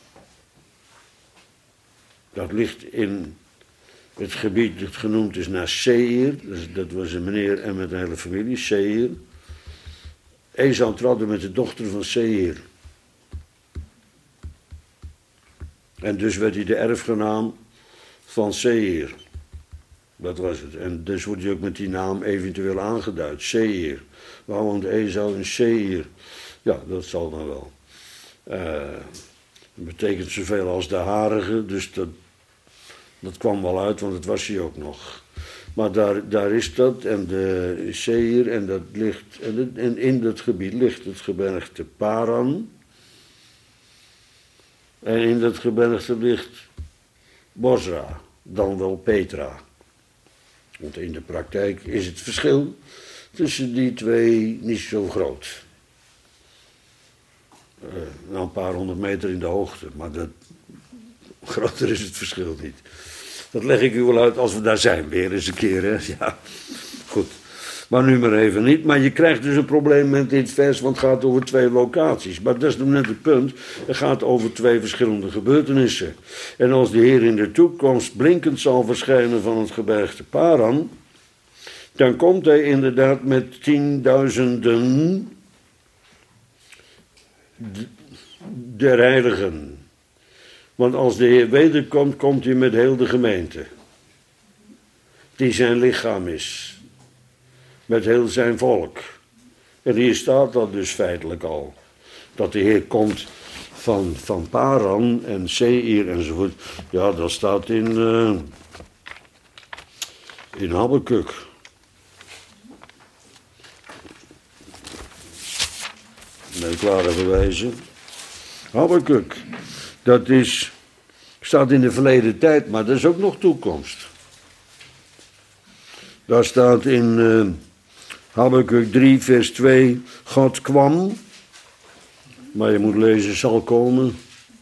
Dat ligt in het gebied dat genoemd is naar Seir. Dus dat was een meneer en met een hele familie, Seir. Esau trouwde met de dochter van Seir. En dus werd hij de erfgenaam van Seir. Dat was het. En dus wordt hij ook met die naam eventueel aangeduid. Seir. Waar woont Esau in Seir? Ja, dat zal dan wel. Uh, dat betekent zoveel als de harige. Dus dat, dat kwam wel uit, want het was hij ook nog. Maar daar, daar is dat. En de Seir. En, dat ligt, en, het, en in dat gebied ligt het gebergte Paran. En in dat gebergte ligt Bosra. Dan wel Petra. Want in de praktijk is het verschil tussen die twee niet zo groot. Uh, nou, een paar honderd meter in de hoogte, maar dat, groter is het verschil niet. Dat leg ik u wel uit als we daar zijn, weer eens een keer. Hè? Ja, goed. Maar nu maar even niet. Maar je krijgt dus een probleem met dit vers, want het gaat over twee locaties. Maar dat is nog net het punt. Het gaat over twee verschillende gebeurtenissen. En als de Heer in de toekomst blinkend zal verschijnen van het gebergte Paran, dan komt hij inderdaad met tienduizenden der heiligen. Want als de Heer wederkomt, komt hij met heel de gemeente. Die zijn lichaam is. Met heel zijn volk. En hier staat dat dus feitelijk al. Dat de Heer komt van, van Paran en Seir enzovoort. Ja, dat staat in, uh, in Habakuk. Met klare bewijzen. Habakuk. Dat is, staat in de verleden tijd, maar dat is ook nog toekomst. Daar staat in uh, Habakuk drie, vers twee, God kwam, maar je moet lezen, zal komen.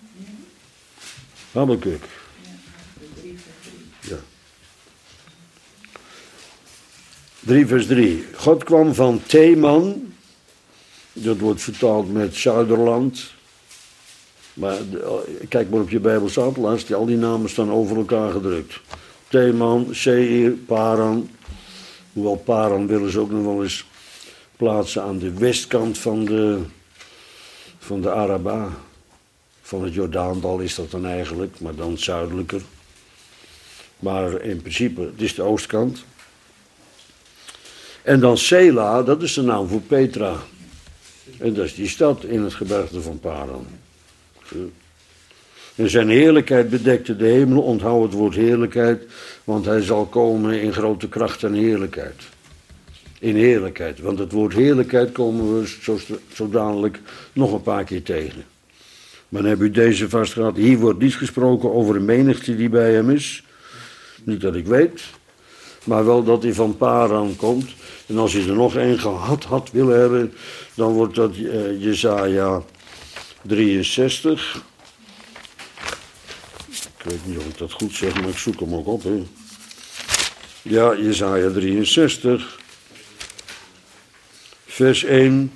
Habakuk. Ja. drie, vers drie. God kwam van Teman, dat wordt vertaald met Zuiderland. Maar kijk maar op je Bijbelse atlas, al die namen staan over elkaar gedrukt. Teman, Seir, Paran. Hoewel Paran willen ze ook nog wel eens plaatsen aan de westkant van de, van de Araba. van het Jordaandal is dat dan eigenlijk, maar dan zuidelijker. Maar in principe, het is de oostkant. En dan Sela, dat is de naam voor Petra. En dat is die stad in het gebergte van Paran. En zijn heerlijkheid bedekte de hemel, onthoud het woord heerlijkheid, want hij zal komen in grote kracht en heerlijkheid. In heerlijkheid, want het woord heerlijkheid komen we zo, zo dadelijk nog een paar keer tegen. Maar dan heb u deze vastgehad, hier wordt niet gesproken over een menigte die bij hem is. Niet dat ik weet, maar wel dat hij van Paran komt. En als hij er nog één gehad had willen hebben, dan wordt dat uh, Jesaja drieënzestig. Ik weet niet of ik dat goed zeg, maar ik zoek hem ook op. Hè. Ja, Jesaja drieënzestig, vers één.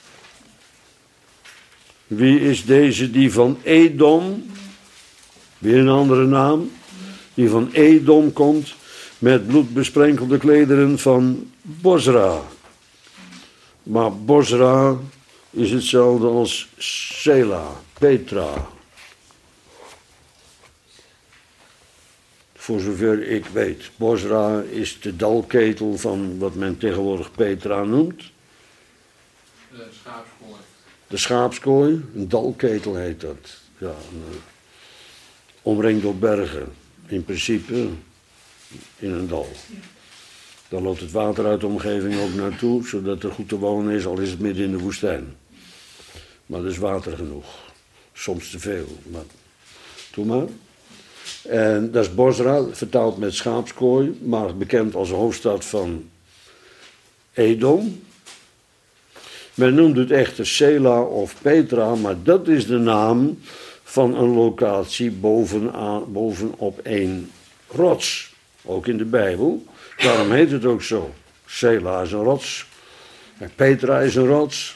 Wie is deze die van Edom, weer een andere naam, die van Edom komt, met bloed besprenkelde klederen van Bozra. Maar Bozra is hetzelfde als Sela, Petra. Voor zover ik weet. Bozra is de dalketel van wat men tegenwoordig Petra noemt. De schaapskooi. De schaapskooi, een dalketel heet dat. Ja, een, uh, omringd door bergen. In principe in een dal. Dan loopt het water uit de omgeving ook naartoe, zodat er goed te wonen is, al is het midden in de woestijn. Maar er is water genoeg. Soms te veel, maar doe maar. En dat is Bozra, vertaald met schaapskooi, maar bekend als hoofdstad van Edom. Men noemt het echter Sela of Petra, maar dat is de naam van een locatie bovenaan, bovenop één rots. Ook in de Bijbel. Daarom heet het ook zo. Sela is een rots. En Petra is een rots.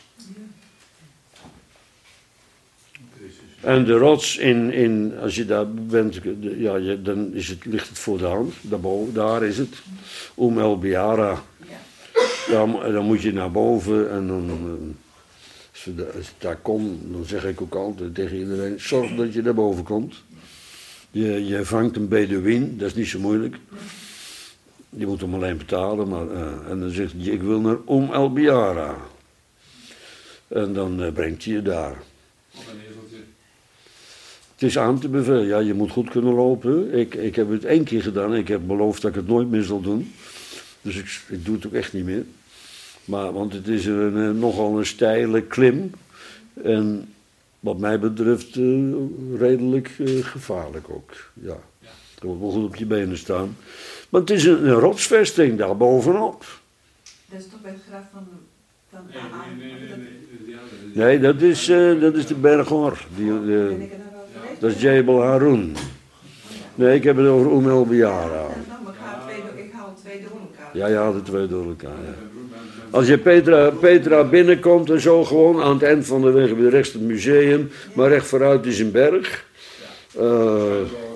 En de rots, in, in, als je daar bent, ja, je, dan is het, ligt het voor de hand. Daarboven, daar is het. Om El Biara. Dan, dan moet je naar boven en dan, als je daar komt, dan zeg ik ook altijd tegen iedereen, zorg dat je daar boven komt. Je, je vangt een Bedouin, dat is niet zo moeilijk. Je moet hem alleen betalen, maar, uh, en dan zegt hij, ik wil naar Om El Biara. En dan uh, brengt hij je daar. Het is aan te bevelen, ja, je moet goed kunnen lopen. Ik, ik heb het één keer gedaan, ik heb beloofd dat ik het nooit meer zal doen. Dus ik, ik doe het ook echt niet meer. Maar, want het is een, een, nogal een steile klim. En wat mij betreft uh, redelijk uh, gevaarlijk ook. Ja. Je moet wel goed op je benen staan. Maar het is een, een rotsvesting daar bovenop. Dat is toch bij het graf van... van Nee, nee, nee, nee, nee, nee, nee dat, is, uh, dat is de berg Hor. Die, uh, Ben ik er nou wel vergeten? dat is Jebel Harun. Nee, ik heb het over Om El Biara. Nou, maar ik haal twee door- ik haal twee door elkaar. Ja, ja, de twee door elkaar. Ja. Als je Petra, Petra binnenkomt en zo gewoon aan het eind van de weg heb je rechts het museum, maar recht vooruit is een berg. Uh,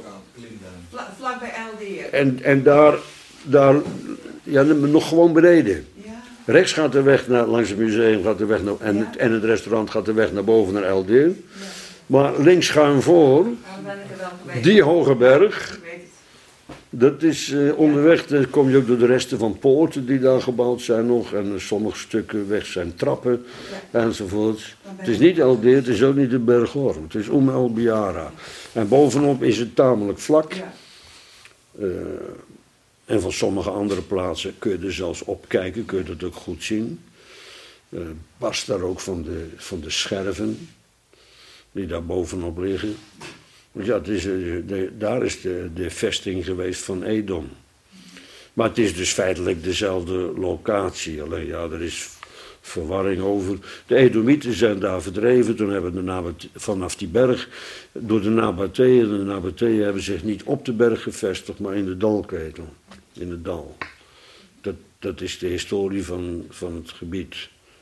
Vla- Vlak bij L D R. en, en daar, daar, ja, nog gewoon beneden. Ja. Rechts gaat de weg naar, langs het museum gaat de weg naar, en, het, en het restaurant gaat de weg naar boven naar L D R. Ja. Maar links schuin voor, Nou, dan ben ik er wel geweest. die hoge berg. Ik weet het. Dat is uh, onderweg, dan kom je ook door de resten van poorten die daar gebouwd zijn nog. En uh, sommige stukken weg zijn trappen enzovoort. Het is niet El D R, het is ook niet de berg Hor. Het is Om El Biara. En bovenop is het tamelijk vlak. Ja. Uh, en van sommige andere plaatsen kun je er zelfs opkijken, kun je dat ook goed zien. Uh, past daar ook van de, van de scherven die daar bovenop liggen. Want ja, het is, uh, de, daar is de, de vesting geweest van Edom. Maar het is dus feitelijk dezelfde locatie. Alleen ja, er is verwarring over. De Edomieten zijn daar verdreven. Toen hebben de Nabat- vanaf die berg, door de Nabateeën. De Nabateeën hebben zich niet op de berg gevestigd, maar in de dalketel. In het dal. Dat, dat is de historie van, van het gebied.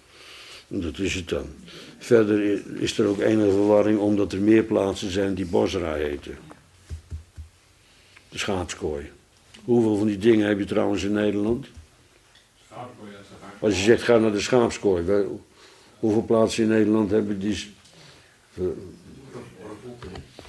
En dat is het dan. Verder is er ook enige verwarring omdat er meer plaatsen zijn die Bozra heten. De schaapskooi. Hoeveel van die dingen heb je trouwens in Nederland? Schaapskooi, ja, zeg maar. Als je zegt ga naar de schaapskooi. Hoeveel plaatsen in Nederland hebben die... Uh,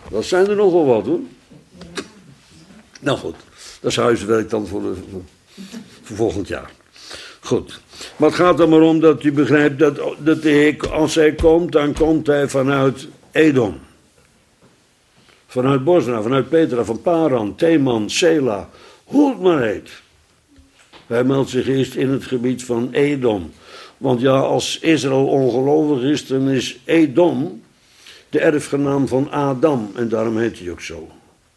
Dat zijn er nogal wat hoor. Nou goed, dat is huiswerk dan voor, de, voor volgend jaar. Goed. Maar het gaat er maar om dat u begrijpt dat, dat de Heer, als hij komt, dan komt hij vanuit Edom. Vanuit Bosra, vanuit Petra, van Paran, Teman, Sela, hoe het maar heet. Hij meldt zich eerst in het gebied van Edom. Want ja, als Israël ongelovig is, dan is Edom de erfgenaam van Adam. En daarom heet hij ook zo.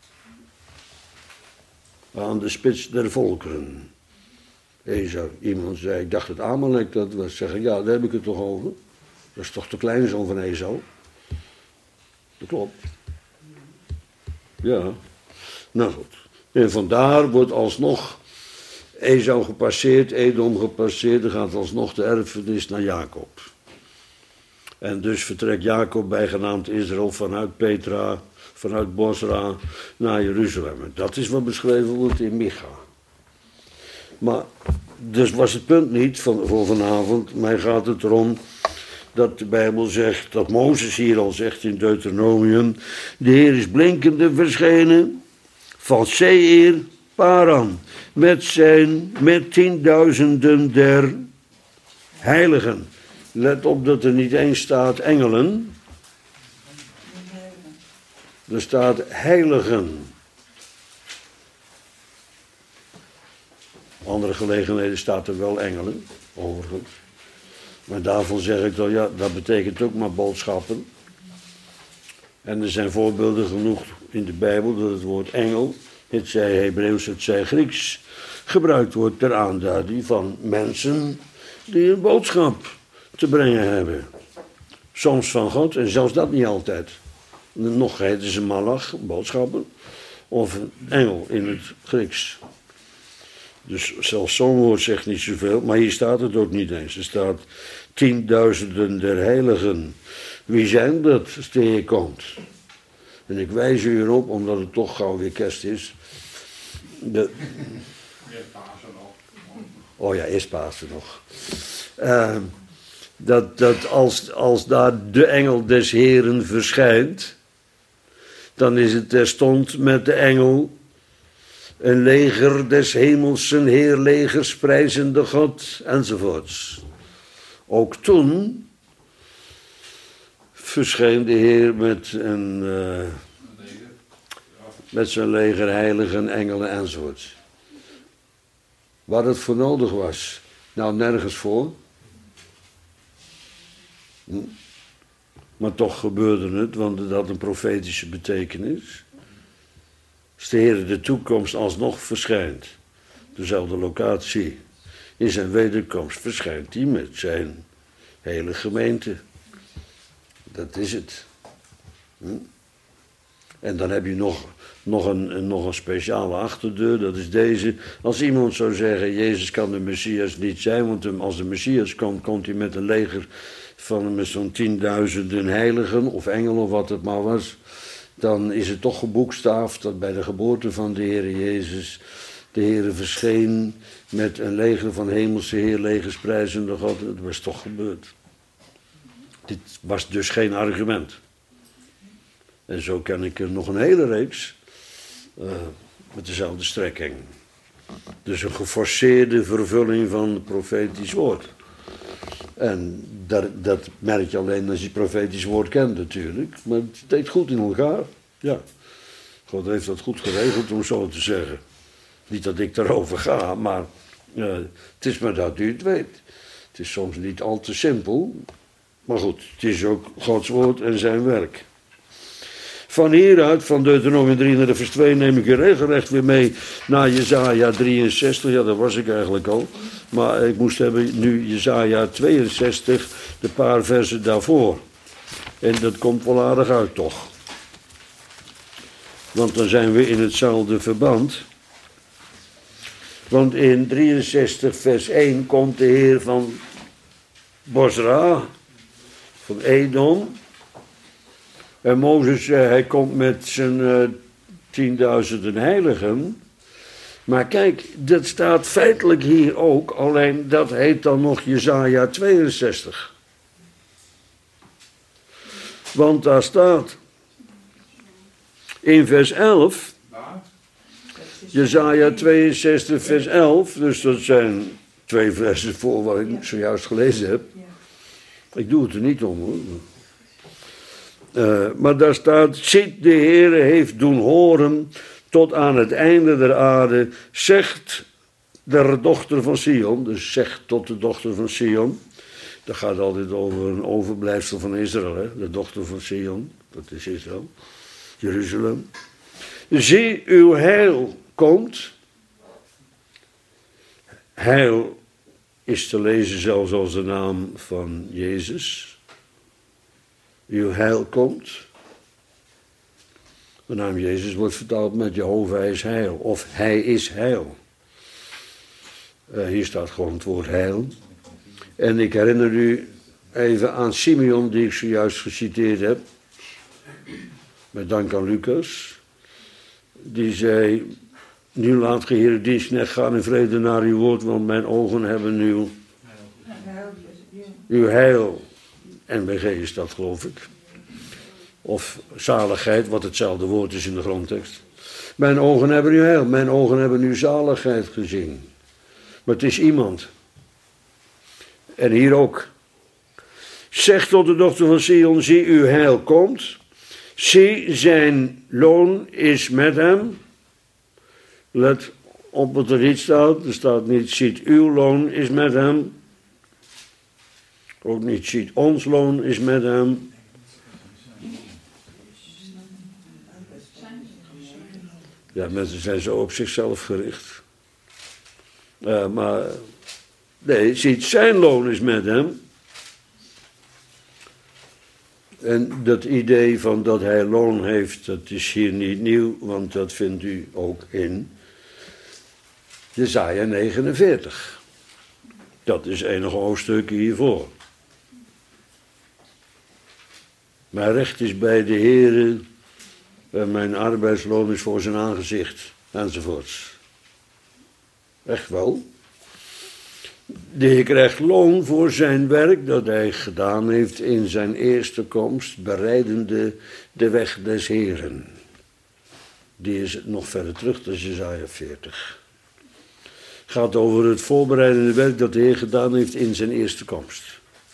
Aan de spits der volkeren. Esau, iemand zei, ik dacht dat Amalek dat was. Zeggen, ja, daar heb ik het toch over. Dat is toch de kleinzoon van Esau? Dat klopt. Ja. Nou goed. En vandaar wordt alsnog Esau gepasseerd, Edom gepasseerd. Dan gaat alsnog de erfenis naar Jacob. En dus vertrekt Jacob bijgenaamd Israël vanuit Petra, vanuit Bosra naar Jeruzalem. En dat is wat beschreven wordt in Micha. Maar, dus was het punt niet van, voor vanavond. Mij gaat het erom dat de Bijbel zegt, dat Mozes hier al zegt in Deuteronomium. De Heer is blinkende verschenen van Seir, Paran. Met zijn, met tienduizenden der heiligen. Let op dat er niet eens staat engelen. Er staat heiligen. Op andere gelegenheden staat er wel engelen, overigens. Maar daarvan zeg ik dan, ja, dat betekent ook maar boodschappen. En er zijn voorbeelden genoeg in de Bijbel dat het woord engel, het zij Hebreeuws, het zij Grieks, gebruikt wordt ter aanduiding van mensen die een boodschap te brengen hebben. Soms van God, en zelfs dat niet altijd. Nog heten ze malach, boodschappen, of een engel in het Grieks. Dus zelfs zo'n woord zegt niet zoveel, maar hier staat het ook niet eens. Er staat tienduizenden der heiligen. Wie zijn dat als de Heer komt? En ik wijs u erop, omdat het toch gauw weer kerst is. De... Oh ja, eerst Pasen nog. Uh, dat dat als, als daar de engel des Heeren verschijnt, dan is het terstond met de engel een leger des hemels, een heerlegers, prijzende God, enzovoorts. Ook toen verscheen de Heer met, een, uh, met zijn leger heiligen, engelen, enzovoorts. Waar het voor nodig was, nou nergens voor. Hm. Maar toch gebeurde het, want het had een profetische betekenis. Als de Heer de toekomst alsnog verschijnt, dezelfde locatie, in zijn wederkomst verschijnt hij met zijn hele gemeente. Dat is het. Hm? En dan heb je nog, nog, een, nog een speciale achterdeur, dat is deze. Als iemand zou zeggen, Jezus kan de Messias niet zijn, want als de Messias komt, komt hij met een leger van met zo'n tienduizenden heiligen of engelen of wat het maar was. Dan is het toch geboekstaafd dat bij de geboorte van de Heer Jezus de Heer verscheen met een leger van hemelse heerlegers prijzende God. Dat was toch gebeurd. Dit was dus geen argument. En zo ken ik er nog een hele reeks uh, met dezelfde strekking. Dus een geforceerde vervulling van het profetisch woord. En dat, dat merk je alleen als je het profetisch woord kent natuurlijk. Maar het steekt goed in elkaar. Ja. God heeft dat goed geregeld om zo te zeggen. Niet dat ik daarover ga, maar uh, het is maar dat u het weet. Het is soms niet al te simpel. Maar goed, het is ook Gods woord en zijn werk. Van hieruit, van Deuteronomium drieëndertig vers twee, neem ik u regelrecht weer mee naar Jesaja drieënzestig. Ja, dat was ik eigenlijk al. Maar ik moest hebben nu Jesaja tweeënzestig, de paar versen daarvoor. En dat komt wel aardig uit toch. Want dan zijn we in hetzelfde verband. Want in drieënzestig vers één komt de Heer van Bosra, van Edom. En Mozes, hij komt met zijn uh, tienduizenden heiligen. Maar kijk, dat staat feitelijk hier ook, alleen dat heet dan nog Jesaja In vers elf, Waar? Jesaja tweeënzestig vers elf, dus dat zijn twee versen voor wat ik Ja. zojuist gelezen heb. Ja. Ik doe het er niet om hoor. Uh, maar daar staat, ziet de Heere heeft doen horen tot aan het einde der aarde, zegt de dochter van Sion, dus zegt tot de dochter van Sion. Dat gaat altijd over een overblijfsel van Israël, hè? De dochter van Sion, dat is Israël, Jeruzalem. Zie, uw heil komt. Heil is te lezen zelfs als de naam van Jezus. Uw heil komt. De naam Jezus wordt vertaald met Jehovah is heil, of Hij is heil. Uh, hier staat gewoon het woord heil. En ik herinner u even aan Simeon, die ik zojuist geciteerd heb. Met dank aan Lucas. Die zei, nu laat ge Heere dienstknecht gaan in vrede naar uw woord, want mijn ogen hebben uw, uw heil. N B G is dat, geloof ik. Of zaligheid, wat hetzelfde woord is in de grondtekst. Mijn ogen hebben uw heil, mijn ogen hebben uw zaligheid gezien. Maar het is iemand. En hier ook. Zeg tot de dochter van Sion, zie uw heil komt. Zie, zijn loon is met hem. Let op wat er niet staat. Er staat niet, ziet uw loon is met hem. Ook niet, ziet ons loon is met hem. Ja, mensen zijn zo op zichzelf gericht. Uh, maar, nee, ziet zijn loon is met hem. En dat idee van dat hij loon heeft, dat is hier niet nieuw, want dat vindt u ook in Jesaja negenenveertig. Dat is enige hoofdstukken hiervoor. Mijn recht is bij de Heere, en mijn arbeidsloon is voor zijn aangezicht, enzovoorts. Echt wel. De Heer krijgt loon voor zijn werk dat hij gedaan heeft in zijn eerste komst, bereidende de weg des Heeren. Die is nog verder terug, dat is Jesaja veertig. Gaat over het voorbereidende werk dat de Heer gedaan heeft in zijn eerste komst.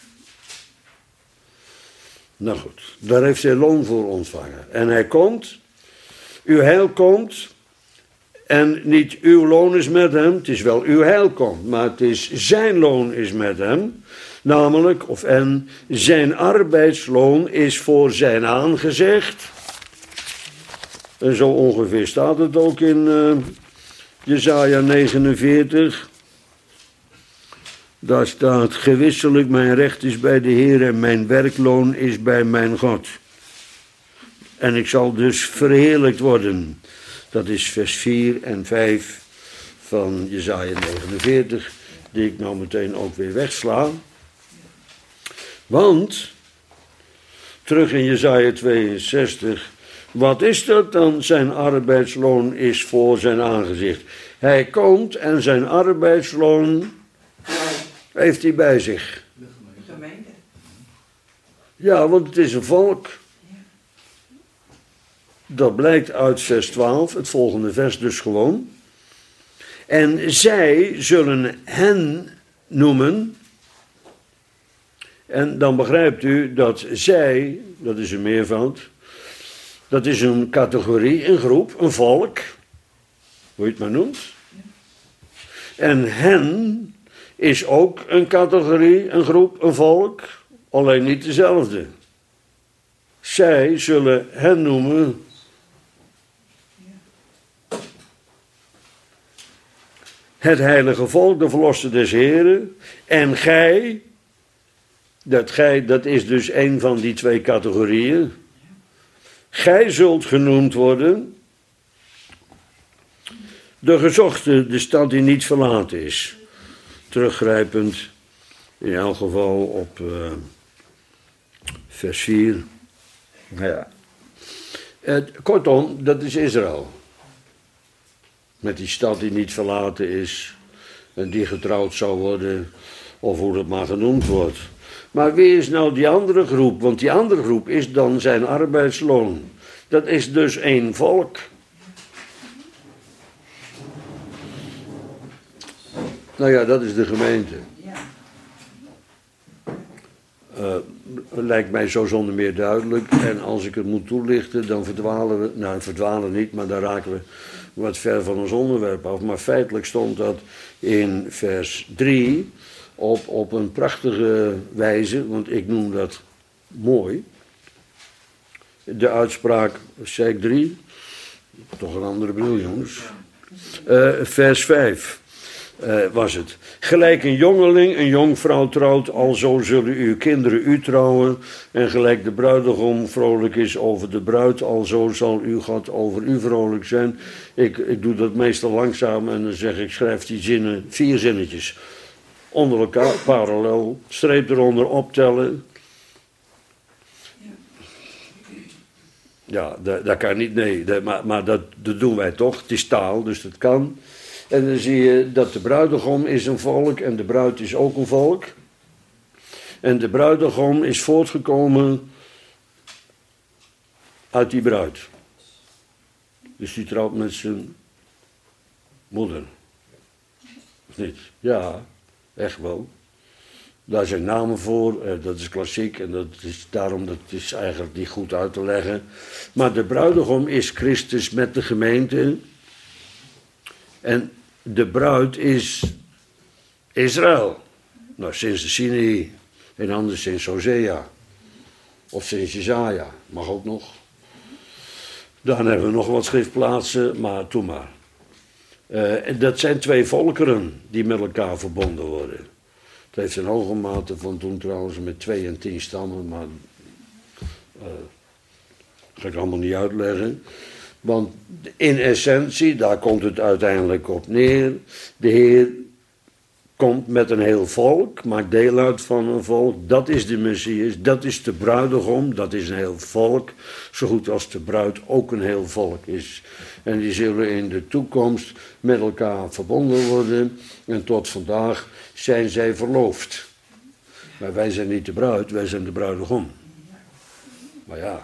Nou goed, daar heeft hij loon voor ontvangen. En hij komt, uw heil komt, en niet uw loon is met hem, het is wel uw heil komt, maar het is zijn loon is met hem. Namelijk, of en, zijn arbeidsloon is voor zijn aangezicht. En zo ongeveer staat het ook in uh, Jesaja negenenveertig. Daar staat, gewisselijk mijn recht is bij de Heer en mijn werkloon is bij mijn God. En ik zal dus verheerlijkt worden. Dat is vers vier en vijf van Jesaja negenenveertig, die ik nou meteen ook weer wegsla. Want, terug in Jesaja tweeënzestig, wat is dat dan? Zijn arbeidsloon is voor zijn aangezicht. Hij komt en zijn arbeidsloon heeft hij bij zich. Gemeente. Ja, want het is een volk. Dat blijkt uit vers twaalf, het volgende vers dus gewoon. En zij zullen hen noemen. En dan begrijpt u dat zij, dat is een meervoud, dat is een categorie, een groep, een volk, hoe je het maar noemt. En hen is ook een categorie, een groep, een volk, alleen niet dezelfde. Zij zullen hen noemen. Het heilige volk, de verlosten des Heren. En gij, dat gij, dat is dus een van die twee categorieën. Gij zult genoemd worden de gezochte, de stad die niet verlaten is. Teruggrijpend in elk geval op uh, vers vier. Ja. Het, kortom, dat is Israël. Met die stad die niet verlaten is en die getrouwd zou worden, of hoe dat maar genoemd wordt. Maar wie is nou die andere groep? Want die andere groep is dan zijn arbeidsloon. Dat is dus één volk. Nou ja, dat is de gemeente. Ja. Uh, lijkt mij zo zonder meer duidelijk. En als ik het moet toelichten, dan verdwalen we... Nou, verdwalen niet, maar dan raken we wat ver van ons onderwerp af. Maar feitelijk stond dat in vers drie op, op een prachtige wijze, want ik noem dat mooi. De uitspraak, zei ik drie? Toch een andere bril, jongens. Uh, vers vijf. Uh, was het. Gelijk een jongeling een jongvrouw trouwt, alzo zullen uw kinderen u trouwen. En gelijk de bruidegom vrolijk is over de bruid, alzo zal uw God over u vrolijk zijn. Ik, ik doe dat meestal langzaam en dan zeg ik, schrijf die zinnen, vier zinnetjes. Onder elkaar, parallel, streep eronder, optellen. Ja, dat, dat kan niet, nee, dat, maar, maar dat, dat doen wij toch. Het is taal, dus dat kan. En dan zie je dat de bruidegom is een volk en de bruid is ook een volk. En de bruidegom is voortgekomen uit die bruid. Dus die trouwt met zijn moeder. Of niet? Ja, echt wel. Daar zijn namen voor, dat is klassiek en dat is daarom dat is eigenlijk niet goed uit te leggen. Maar de bruidegom is Christus met de gemeente. En de bruid is Israël. Nou, sinds de Sinai en anders sinds Hosea. Of sinds Jesaja, mag ook nog. Dan hebben we nog wat schriftplaatsen, maar toe maar. Uh, en dat zijn twee volkeren die met elkaar verbonden worden. Het heeft een hoge mate van toen trouwens met twee en tien stammen, maar uh, ga ik allemaal niet uitleggen. Want in essentie, daar komt het uiteindelijk op neer. De Heer komt met een heel volk, maakt deel uit van een volk. Dat is de Messias, dat is de bruidegom, dat is een heel volk. Zo goed als de bruid ook een heel volk is. En die zullen in de toekomst met elkaar verbonden worden. En tot vandaag zijn zij verloofd. Maar wij zijn niet de bruid, wij zijn de bruidegom. Maar ja...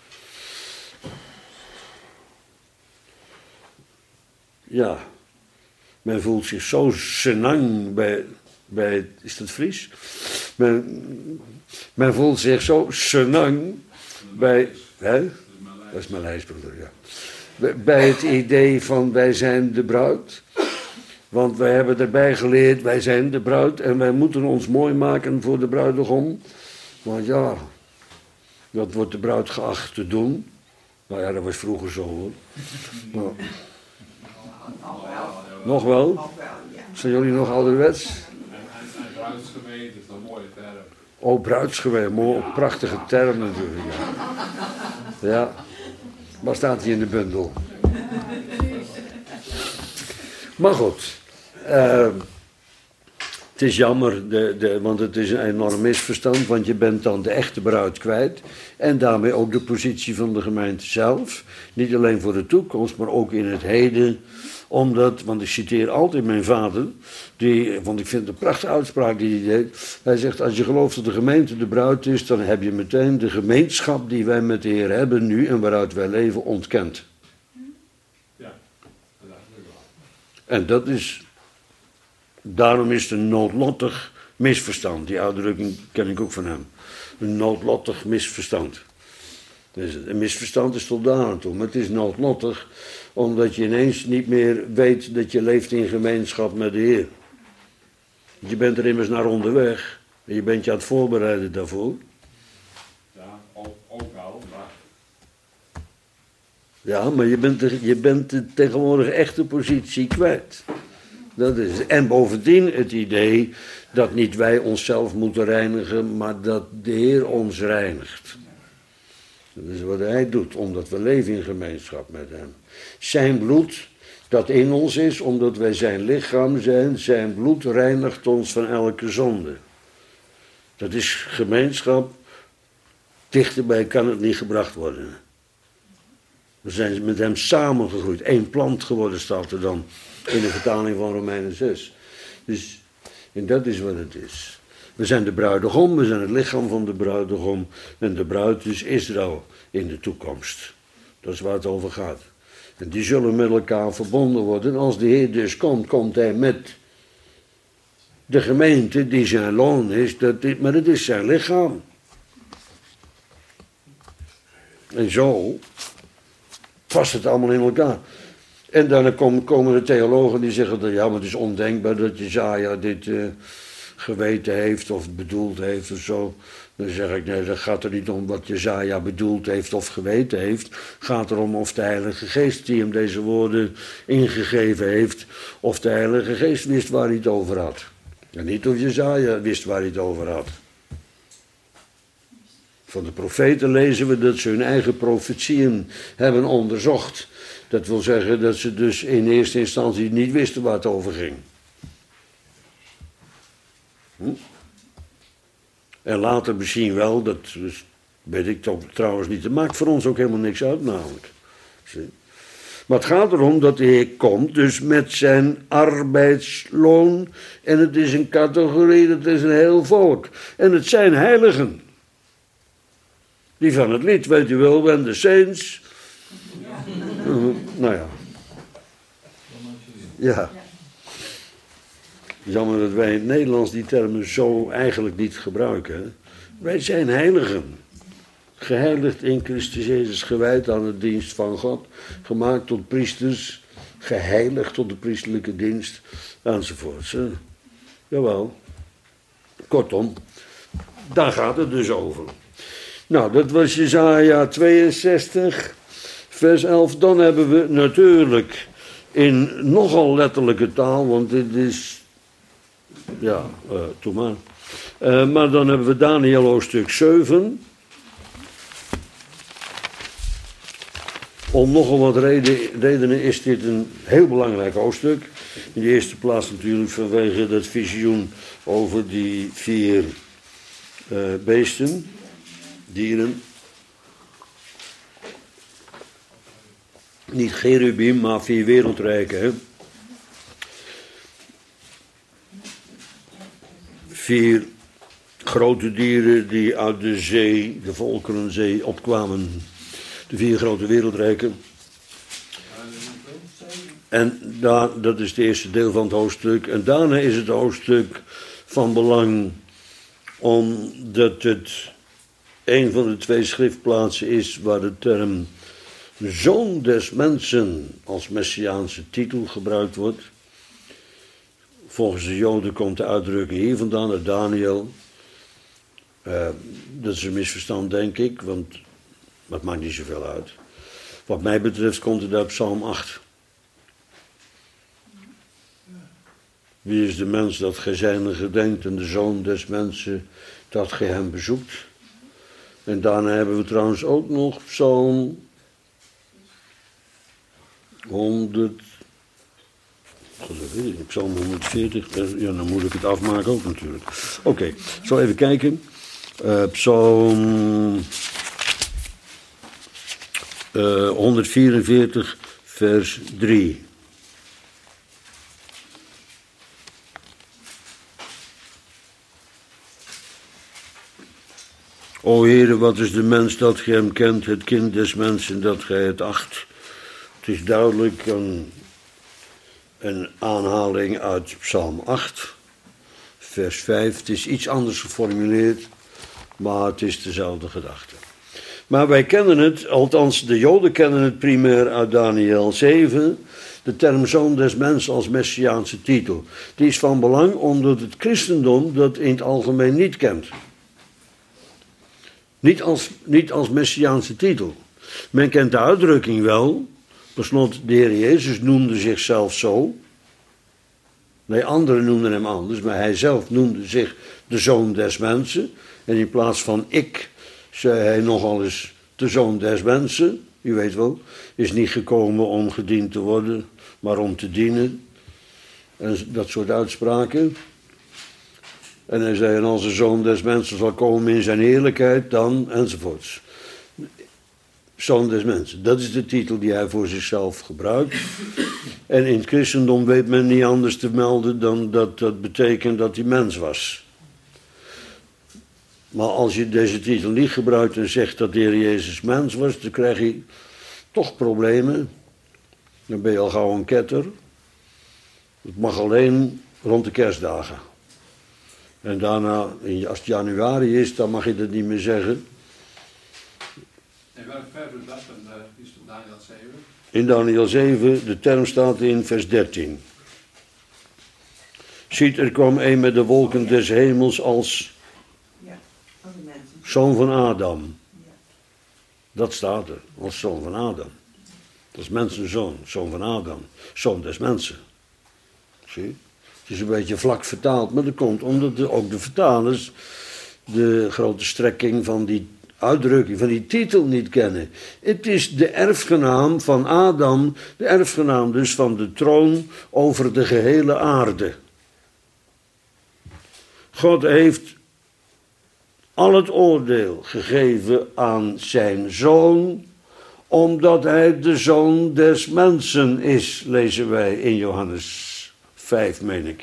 Ja, men voelt zich zo senang bij, bij, is dat Fries? Men, men voelt zich zo senang bij, hè? Dat is Maleis, broeder, ja. Bij het idee van wij zijn de bruid. Want wij hebben erbij geleerd, wij zijn de bruid en wij moeten ons mooi maken voor de bruidegom. Want ja, dat wordt de bruid geacht te doen. Nou ja, dat was vroeger zo hoor. Maar, Nog wel. nog wel? Nog wel, ja. Zijn jullie nog ouderwets? En, en, en bruidsgemeente is een mooie term. Oh, bruidsgeweer, mooi, prachtige term natuurlijk. Ja. Ja, waar staat hij in de bundel? Maar goed, uh, het is jammer, de, de, want het is een enorm misverstand, want je bent dan de echte bruid kwijt. En daarmee ook de positie van de gemeente zelf. Niet alleen voor de toekomst, maar ook in het heden. Omdat, want ik citeer altijd mijn vader, die, want ik vind het een prachtige uitspraak die hij deed. Hij zegt, als je gelooft dat de gemeente de bruid is, dan heb je meteen de gemeenschap die wij met de Heer hebben nu en waaruit wij leven ontkend. Ja, dat is wel. En dat is, daarom is het een noodlottig misverstand. Die uitdrukking ken ik ook van hem. Een noodlottig misverstand. Dus een misverstand is tot daar aan toe, maar het is noodlottig omdat je ineens niet meer weet dat je leeft in gemeenschap met de Heer. Je bent er immers naar onderweg en je bent je aan het voorbereiden daarvoor. Ja, ook, ook wel, maar... Ja, maar je bent, de, je bent de tegenwoordig echte positie kwijt. Dat is. En bovendien het idee dat niet wij onszelf moeten reinigen, maar dat de Heer ons reinigt. Dat is wat hij doet, omdat we leven in gemeenschap met hem. Zijn bloed, dat in ons is, omdat wij zijn lichaam zijn, zijn bloed reinigt ons van elke zonde. Dat is gemeenschap, dichterbij kan het niet gebracht worden. We zijn met hem samengegroeid, één plant geworden staat er dan in de vertaling van Romeinen zes. Dus, en dat is wat het is. We zijn de bruidegom, we zijn het lichaam van de bruidegom. En de bruid is Israël in de toekomst. Dat is waar het over gaat. En die zullen met elkaar verbonden worden. En als de Heer dus komt, komt hij met de gemeente die zijn loon is. Dat is maar het is zijn lichaam. En zo past het allemaal in elkaar. En dan komen de theologen die zeggen dat ja, maar het is ondenkbaar dat Jesaja dit uh, geweten heeft of bedoeld heeft of zo. Dan zeg ik, nee, dat gaat er niet om wat Jesaja bedoeld heeft of geweten heeft. Het gaat erom of de Heilige Geest die hem deze woorden ingegeven heeft, of de Heilige Geest wist waar hij het over had. En niet of Jesaja wist waar hij het over had. Van de profeten lezen we dat ze hun eigen profetieën hebben onderzocht. Dat wil zeggen dat ze dus in eerste instantie niet wisten waar het over ging. Hm? En later misschien wel, dat is, weet ik toch trouwens niet. Dat maakt voor ons ook helemaal niks uit namelijk. Zie? Maar het gaat erom dat de Heer komt, dus met zijn arbeidsloon. En het is een categorie, dat is een heel volk. En het zijn heiligen. Die van het lied, weet u wel, when the saints. Ja. Uh, nou ja. Ja. Jammer dat wij in het Nederlands die termen zo eigenlijk niet gebruiken. Hè? Wij zijn heiligen. Geheiligd in Christus Jezus, gewijd aan de dienst van God. Gemaakt tot priesters. Geheiligd tot de priesterlijke dienst. Enzovoorts. Hè? Jawel. Kortom, daar gaat het dus over. Nou, dat was Jesaja tweeënzestig, vers elf. Dan hebben we natuurlijk in nogal letterlijke taal, want dit is, ja, uh, doe maar. Uh, maar dan hebben we Daniel hoofdstuk zeven. Om nogal wat reden, redenen is dit een heel belangrijk hoofdstuk. In de eerste plaats natuurlijk vanwege dat visioen over die vier uh, beesten. Dieren. Niet cherubim, maar vier wereldrijken. Hè? Vier grote dieren die uit de zee, de Volkerenzee, opkwamen. De vier grote wereldrijken. En daar, dat is het eerste deel van het hoofdstuk. En daarna is het hoofdstuk van belang omdat het een van de twee schriftplaatsen is waar de term Zoon des Mensen als messiaanse titel gebruikt wordt. Volgens de Joden komt de uitdrukking hier vandaan, uit Daniel. Uh, dat is een misverstand, denk ik, want dat maakt niet zoveel uit. Wat mij betreft komt het uit Psalm acht. Wie is de mens dat gij zijne gedenkt en de Zoon des Mensen dat gij hem bezoekt? En daarna hebben we trouwens ook nog Psalm honderd. Dat weet ik niet, Psalm honderdveertig. Ja, dan moet ik het afmaken ook natuurlijk. Oké, okay, ik zal even kijken. Uh, Psalm uh, honderdvierenveertig, vers drie. O Heere, wat is de mens dat gij hem kent, het kind des mensen dat gij het acht. Het is duidelijk een, een aanhaling uit Psalm acht, vers vijf. Het is iets anders geformuleerd, maar het is dezelfde gedachte. Maar wij kennen het, althans de Joden kennen het primair uit Daniel zeven, de term Zoon des Mensen als messiaanse titel. Die is van belang omdat het christendom dat in het algemeen niet kent. Niet als, niet als messiaanse titel. Men kent de uitdrukking wel. Per slot, de Heer Jezus noemde zichzelf zo. Nee, anderen noemden hem anders, maar hij zelf noemde zich de Zoon des Mensen. En in plaats van ik, zei hij nogal eens de Zoon des Mensen. U weet wel, is niet gekomen om gediend te worden, maar om te dienen. En dat soort uitspraken. En hij zei, en als de Zoon des Mensen zal komen in zijn heerlijkheid, dan, enzovoorts. Zoon des Mensen, dat is de titel die hij voor zichzelf gebruikt. En in het christendom weet men niet anders te melden dan dat dat betekent dat hij mens was. Maar als je deze titel niet gebruikt en zegt dat de Heer Jezus mens was, dan krijg je toch problemen. Dan ben je al gauw een ketter. Het mag alleen rond de kerstdagen. En daarna, als het januari is, dan mag je dat niet meer zeggen. En welk vers is dat? En, uh, is het Daniel zeven? In Daniel zeven, de term staat in vers dertien. Ziet, er kwam een met de wolken des hemels als Ja, als de mensen. zoon van Adam. Ja. Dat staat er, als zoon van Adam. Dat is mensenzoon, zoon van Adam. Zoon des mensen. Zie? Het is een beetje vlak vertaald, maar dat komt omdat de, ook de vertalers de grote strekking van die uitdrukking, van die titel niet kennen. Het is de erfgenaam van Adam, de erfgenaam dus van de troon over de gehele aarde. God heeft al het oordeel gegeven aan zijn zoon, omdat hij de zoon des mensen is, lezen wij in Johannes vijf, meen ik.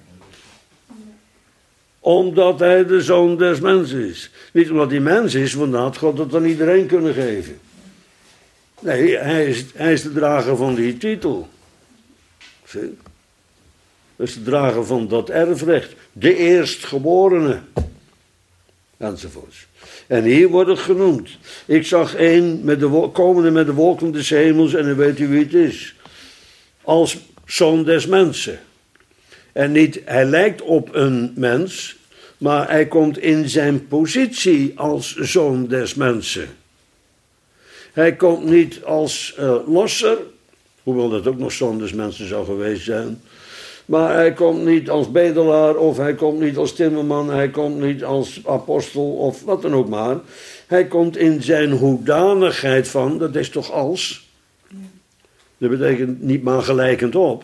Omdat hij de zoon des mensen is. Niet omdat hij mens is, want dan had God het aan iedereen kunnen geven. Nee, hij is, hij is de drager van die titel. Zie? Hij is de drager van dat erfrecht. De eerstgeborene. Enzovoorts. En hier wordt het genoemd. Ik zag een met de wol- komende met de wolken des hemels, en dan weet u wie het is. Als zoon des mensen. En niet, hij lijkt op een mens, maar hij komt in zijn positie als zoon des mensen. Hij komt niet als uh, losser, hoewel dat ook nog zoon des mensen zou geweest zijn. Maar hij komt niet als bedelaar, of hij komt niet als timmerman, hij komt niet als apostel, of wat dan ook maar. Hij komt in zijn hoedanigheid van, dat is toch als? Dat betekent niet maar gelijkend op.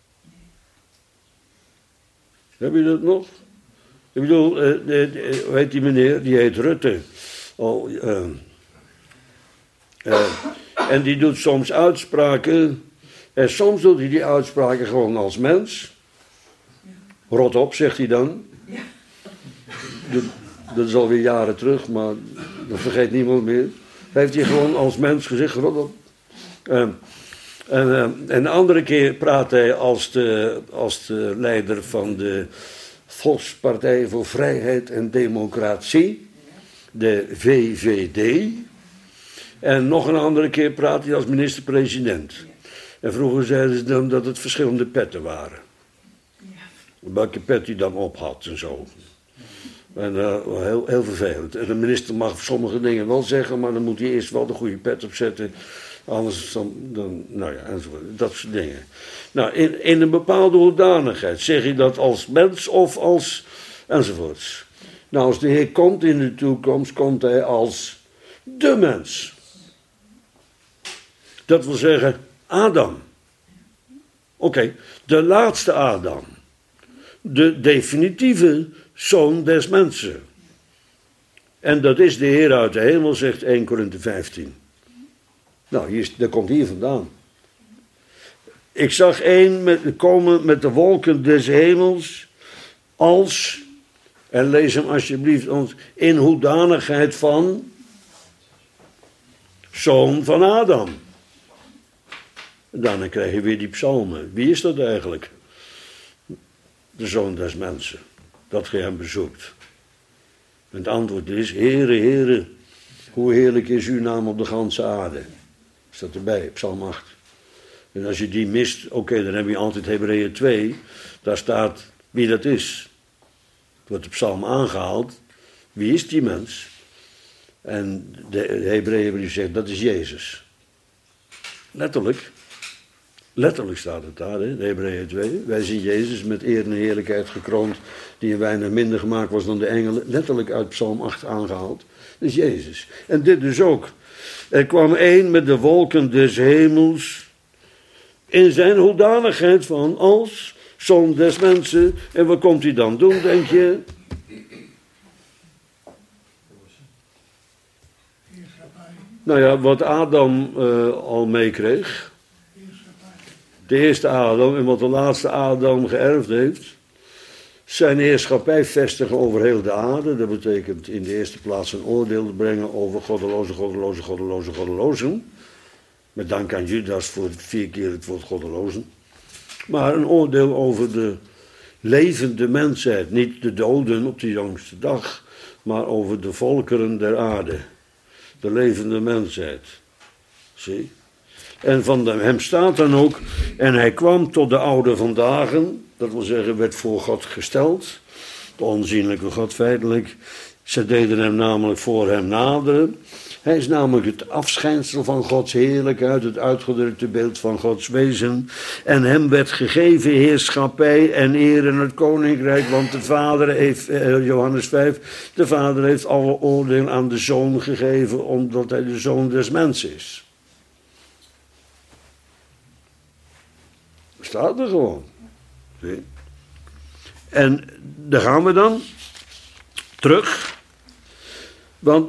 Heb je dat nog? Ik bedoel, uh, de, de, hoe heet die meneer? Die heet Rutte. Oh, uh, uh, en die doet soms uitspraken. En soms doet hij die uitspraken gewoon als mens. Rot op, zegt hij dan. Dat, dat is alweer jaren terug, maar dat vergeet niemand meer. Heeft hij gewoon als mens gezegd, rot op. Uh, En, uh, en een andere keer praat hij als de, als de leider van de Volkspartij voor Vrijheid en Democratie, de V V D. En nog een andere keer praat hij als minister-president. En vroeger zeiden ze dan dat het verschillende petten waren. Welke pet hij dan op had en zo. En uh, heel, heel vervelend. En de minister mag sommige dingen wel zeggen, maar dan moet hij eerst wel de goede pet opzetten. Anders dan, dan, nou ja, enzovoort. Dat soort dingen. Nou, in, in een bepaalde hoedanigheid. Zeg je dat als mens of als, enzovoorts. Nou, als de Heer komt in de toekomst, komt hij als de mens. Dat wil zeggen, Adam. Oké, okay, de laatste Adam. De definitieve zoon des mensen. En dat is de Heer uit de hemel, zegt eerste Korinthe vijftien. Nou, hier, dat komt hier vandaan. Ik zag één met, komen met de wolken des hemels als, en lees hem alsjeblieft ons, in hoedanigheid van zoon van Adam. En daarna krijg je weer die psalmen. Wie is dat eigenlijk? De zoon des mensen, dat je hem bezoekt. En het antwoord is, Heere, Heere, hoe heerlijk is uw naam op de ganse aarde. Staat erbij, Psalm acht. En als je die mist, oké, okay, dan heb je altijd Hebreeën twee. Daar staat wie dat is. Het wordt de psalm aangehaald. Wie is die mens? En de Hebreeënbrief zegt, dat is Jezus. Letterlijk. Letterlijk staat het daar, hè, de Hebreeën twee. Wij zien Jezus met eer en heerlijkheid gekroond, die een weinig minder gemaakt was dan de engelen. Letterlijk uit Psalm acht aangehaald. Dat is Jezus. En dit dus ook. Er kwam één met de wolken des hemels in zijn hoedanigheid van als zoon des mensen. En wat komt hij dan doen, denk je? Nou ja, wat Adam uh, al meekreeg. De eerste Adam en wat de laatste Adam geërfd heeft. Zijn heerschappij vestigen over heel de aarde. Dat betekent in de eerste plaats een oordeel te brengen over goddeloze, goddeloze, goddeloze, goddelozen. Met dank aan Judas voor vier keer het woord goddelozen. Maar een oordeel over de levende mensheid. Niet de doden op de jongste dag, maar over de volkeren der aarde. De levende mensheid. Zie? En van hem staat dan ook, en hij kwam tot de oude vandaag, dat wil zeggen werd voor God gesteld, de onzienlijke God feitelijk. Ze deden hem namelijk voor hem naderen. Hij is namelijk het afschijnsel van Gods heerlijkheid, het uitgedrukte beeld van Gods wezen. En hem werd gegeven heerschappij en eer in het koninkrijk, want de vader heeft, eh, Johannes vijf, de vader heeft alle oordeel aan de zoon gegeven, omdat hij de zoon des mensen is. Staat er gewoon. Zie? En daar gaan we dan terug. Want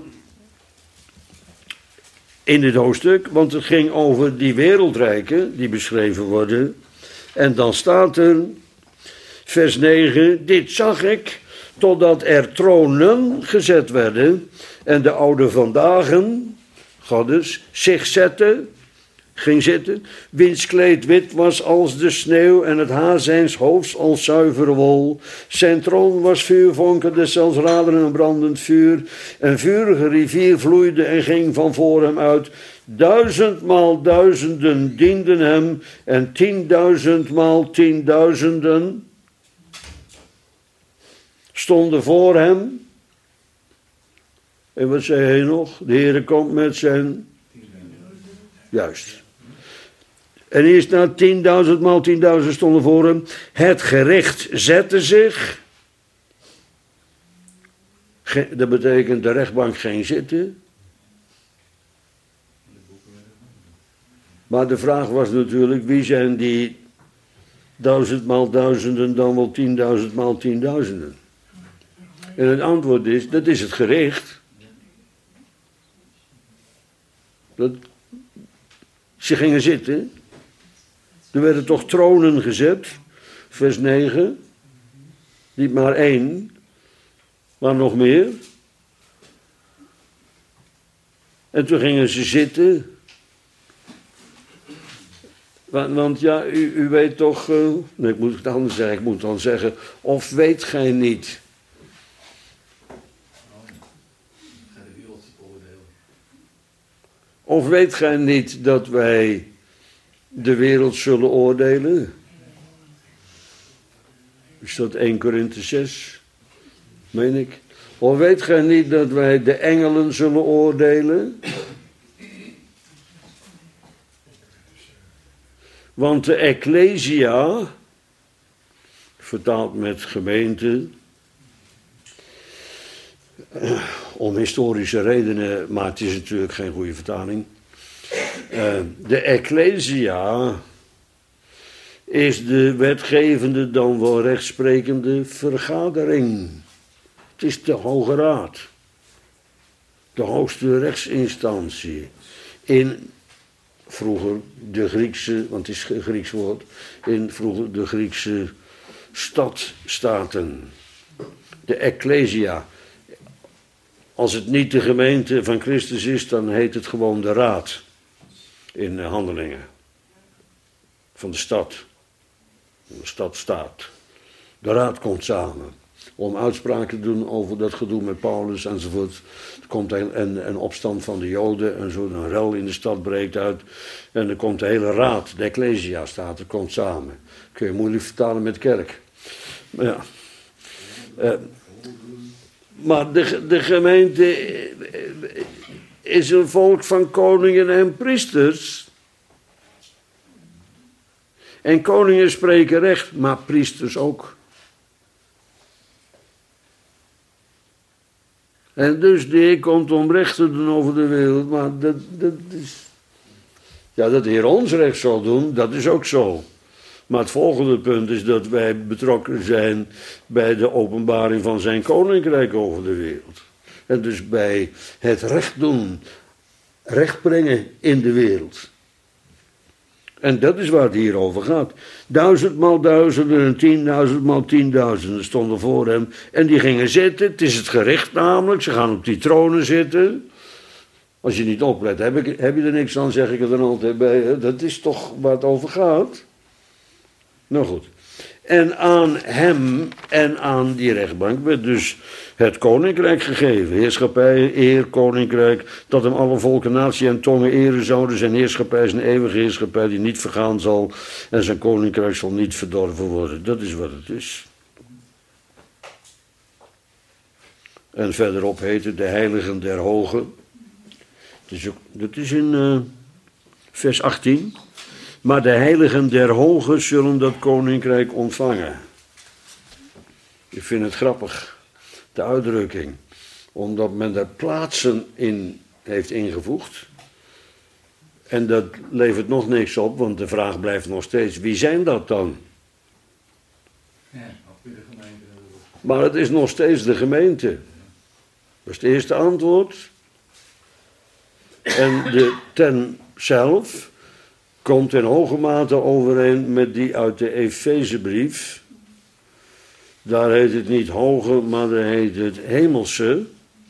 in dit hoofdstuk, want het ging over die wereldrijken die beschreven worden. En dan staat er, vers negen, dit zag ik, totdat er tronen gezet werden en de oude vandagen, God dus, zich zetten, ging zitten, wiens kleed wit was als de sneeuw en het haar zijns hoofds als zuivere wol. Zijn troon was vuurvonken, deszelfs raderen een brandend vuur. Een vurige rivier vloeide en ging van voor hem uit. Duizendmaal duizenden dienden hem en tienduizendmaal tienduizenden stonden voor hem. En wat zei hij nog? De Heere komt met zijn... Juist. En eerst na tienduizend maal tienduizend stonden voor hem. Het gericht zette zich. Ge, dat betekent de rechtbank ging zitten. Maar de vraag was natuurlijk, wie zijn die duizend maal duizenden, dan wel tienduizend maal tienduizenden? En het antwoord is, dat is het gericht. Dat, ze gingen zitten. Er werden toch tronen gezet. Vers negen. Niet maar één. Maar nog meer. En toen gingen ze zitten. Want, want ja, u, u weet toch... Uh, nee, ik moet het anders zeggen. Ik moet dan zeggen... Of weet gij niet... Of weet gij niet dat wij de wereld zullen oordelen? Is dat één Korinthe zes, meen ik? Of weet gij niet dat wij de engelen zullen oordelen? Want de Ecclesia, vertaald met gemeente, om historische redenen, maar het is natuurlijk geen goede vertaling. Uh, de Ecclesia is de wetgevende, dan wel rechtsprekende vergadering. Het is de Hoge Raad. De hoogste rechtsinstantie. In vroeger de Griekse, want het is een Grieks woord, in vroeger de Griekse stadstaten. De Ecclesia. Als het niet de gemeente van Christus is, dan heet het gewoon de raad in Handelingen van de stad. De stad staat. De raad komt samen om uitspraken te doen over dat gedoe met Paulus enzovoort. Er komt een, een, een opstand van de Joden en zo, een rel in de stad breekt uit. En er komt de hele raad, de Ecclesia staat, er komt samen. Kun je moeilijk vertalen met kerk. Maar ja... Uh, Maar de, de gemeente is een volk van koningen en priesters. En koningen spreken recht, maar priesters ook. En dus de Heer komt om recht te doen over de wereld, maar dat, dat is... Ja, dat de Heer ons recht zal doen, dat is ook zo. Maar het volgende punt is dat wij betrokken zijn bij de openbaring van zijn koninkrijk over de wereld. En dus bij het recht doen, recht brengen in de wereld. En dat is waar het hier over gaat. Duizendmaal duizenden en tienduizendmaal tienduizenden stonden voor hem. En die gingen zitten, het is het gericht namelijk, ze gaan op die tronen zitten. Als je niet oplet, heb, ik, heb je er niks aan, zeg ik er dan altijd bij. Hè? Dat is toch waar het over gaat? Nou goed. En aan hem en aan die rechtbank werd dus het koninkrijk gegeven. Heerschappij, eer, koninkrijk, dat hem alle volken, natie en tongen eren zouden. Zijn heerschappij is een eeuwige heerschappij die niet vergaan zal. En zijn koninkrijk zal niet verdorven worden. Dat is wat het is. En verderop heet het de heiligen der hogen. Dat is, ook, dat is in uh, vers achttien. Maar de heiligen der hogen zullen dat koninkrijk ontvangen. Ik vind het grappig, de uitdrukking. Omdat men daar plaatsen in heeft ingevoegd. En dat levert nog niks op, want de vraag blijft nog steeds, wie zijn dat dan? Ja, of weer de gemeente. Maar het is nog steeds de gemeente. Dat is het eerste antwoord. En de ten zelf komt in hoge mate overeen met die uit de Efezebrief. Daar heet het niet hoge, maar daar heet het hemelse.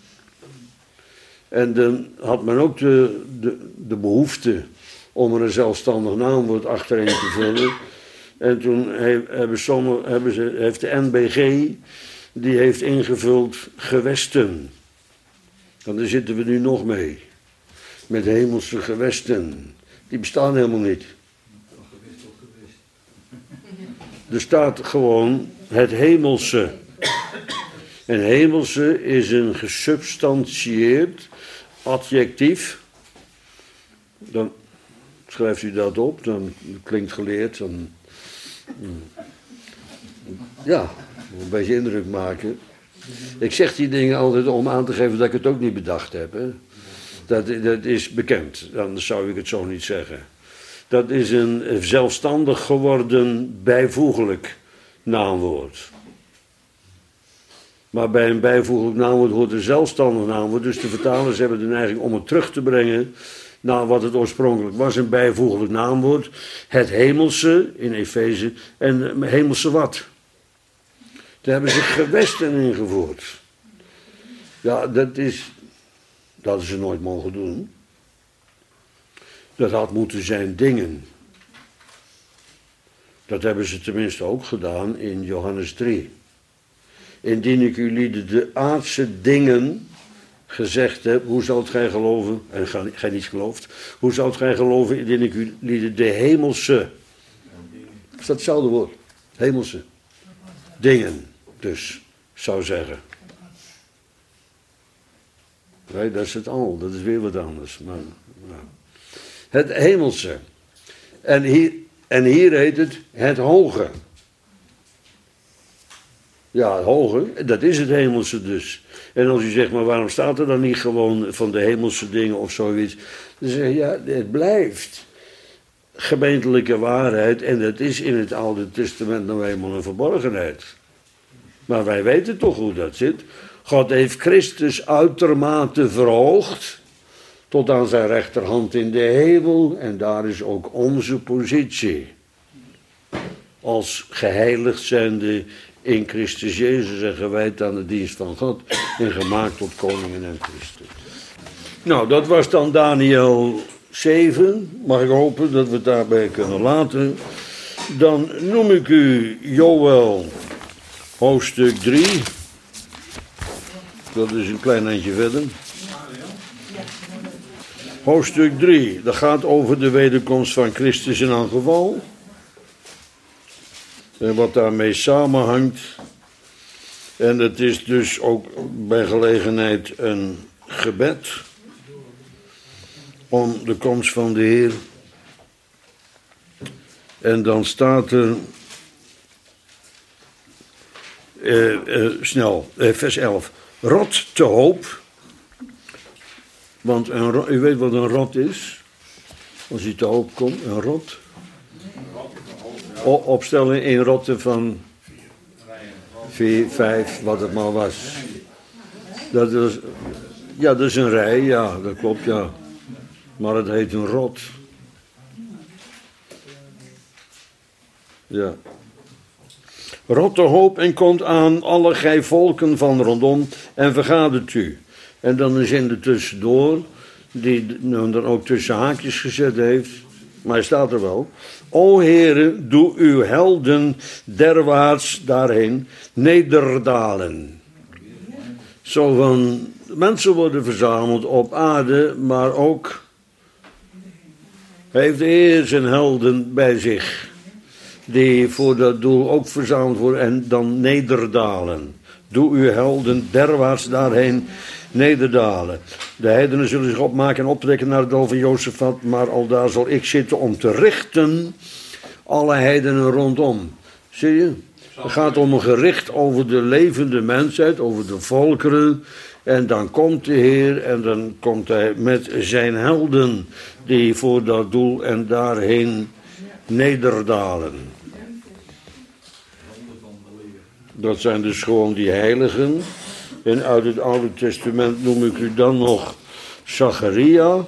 En dan had men ook de, de, de behoefte om er een zelfstandig naamwoord achterin te vullen. En toen hebben sommige, hebben ze, heeft de N B G, die heeft ingevuld gewesten. Want daar zitten we nu nog mee. Met hemelse gewesten. Die bestaan helemaal niet. Er staat gewoon het hemelse. En hemelse is een gesubstantieerd adjectief. Dan schrijft u dat op, dan klinkt geleerd. Dan, ja, een beetje indruk maken. Ik zeg die dingen altijd om aan te geven dat ik het ook niet bedacht heb. Hè. Dat, dat is bekend, anders zou ik het zo niet zeggen. Dat is een zelfstandig geworden bijvoeglijk naamwoord. Maar bij een bijvoeglijk naamwoord hoort een zelfstandig naamwoord. Dus de vertalers hebben de neiging om het terug te brengen naar wat het oorspronkelijk was. Een bijvoeglijk naamwoord. Het hemelse in Efeze en hemelse wat. Daar hebben ze gewesten ingevoerd. Ja, dat is... Dat hadden ze nooit mogen doen. Dat had moeten zijn dingen. Dat hebben ze tenminste ook gedaan in Johannes drie. Indien ik jullie de aardse dingen gezegd heb, hoe zoudt gij geloven, en gij niet gelooft, hoe zoudt gij geloven indien ik jullie de hemelse, dat is dat hetzelfde woord, hemelse, dingen dus, zou zeggen. Nee, dat is het al, dat is weer wat anders. Maar, nou. Het hemelse. En hier, en hier heet het het hoge. Ja, het hoge, dat is het hemelse dus. En als u zegt, maar waarom staat er dan niet gewoon van de hemelse dingen of zoiets? Dan zeg je, ja, het blijft gemeentelijke waarheid en dat is in het Oude Testament nou eenmaal een verborgenheid. Maar wij weten toch hoe dat zit. God heeft Christus uitermate verhoogd tot aan zijn rechterhand in de hemel en daar is ook onze positie. Als geheiligd zijnde in Christus Jezus en gewijd aan de dienst van God en gemaakt tot koningen en Christus. Nou, dat was dan Daniël zeven. Mag ik hopen dat we het daarbij kunnen laten. Dan noem ik u Joël hoofdstuk drie. Dat is een klein eindje verder. Hoofdstuk drie, dat gaat over de wederkomst van Christus in elk geval. En wat daarmee samenhangt. En het is dus ook bij gelegenheid een gebed om de komst van de Heer. En dan staat er, uh, uh, snel, uh, vers elf, rot te hoop. Want een, u weet wat een rot is, als hij te hoop komt, een rot. O, opstellen in rotten van vier, vijf, wat het maar was. Dat is, ja, dat is een rij, ja, dat klopt, ja. Maar het heet een rot. Ja. Rot de hoop en komt aan alle gij volken van rondom en vergadert u. En dan is in de tussendoor die nou dan ook tussen haakjes gezet heeft, maar hij staat er wel. O Heere, doe uw helden derwaarts daarheen nederdalen. Zo van, mensen worden verzameld op aarde, maar ook heeft de Heer zijn helden bij zich, die voor dat doel ook verzameld worden en dan nederdalen. Doe uw helden derwaarts daarheen nederdalen. De heidenen zullen zich opmaken en optrekken naar het dal van Jozefat, maar aldaar zal ik zitten om te richten alle heidenen rondom. Zie je? Het gaat om een gericht over de levende mensheid, over de volkeren. En dan komt de Heer en dan komt hij met zijn helden die voor dat doel en daarheen nederdalen. Dat zijn dus gewoon die heiligen. En uit het Oude Testament noem ik u dan nog Zacharia.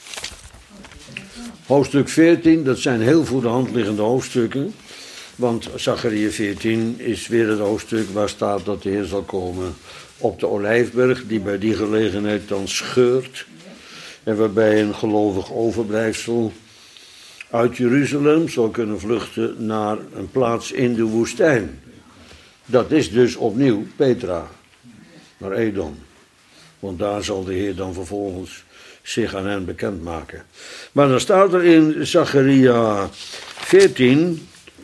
Hoofdstuk veertien, dat zijn heel voor de hand liggende hoofdstukken. Want Zacharia veertien is weer het hoofdstuk waar staat dat de Heer zal komen op de Olijfberg, die bij die gelegenheid dan scheurt. En waarbij een gelovig overblijfsel uit Jeruzalem zal kunnen vluchten naar een plaats in de woestijn. Dat is dus opnieuw Petra, naar Edom. Want daar zal de Heer dan vervolgens zich aan hen bekendmaken. Maar dan staat er in Zacharia veertien,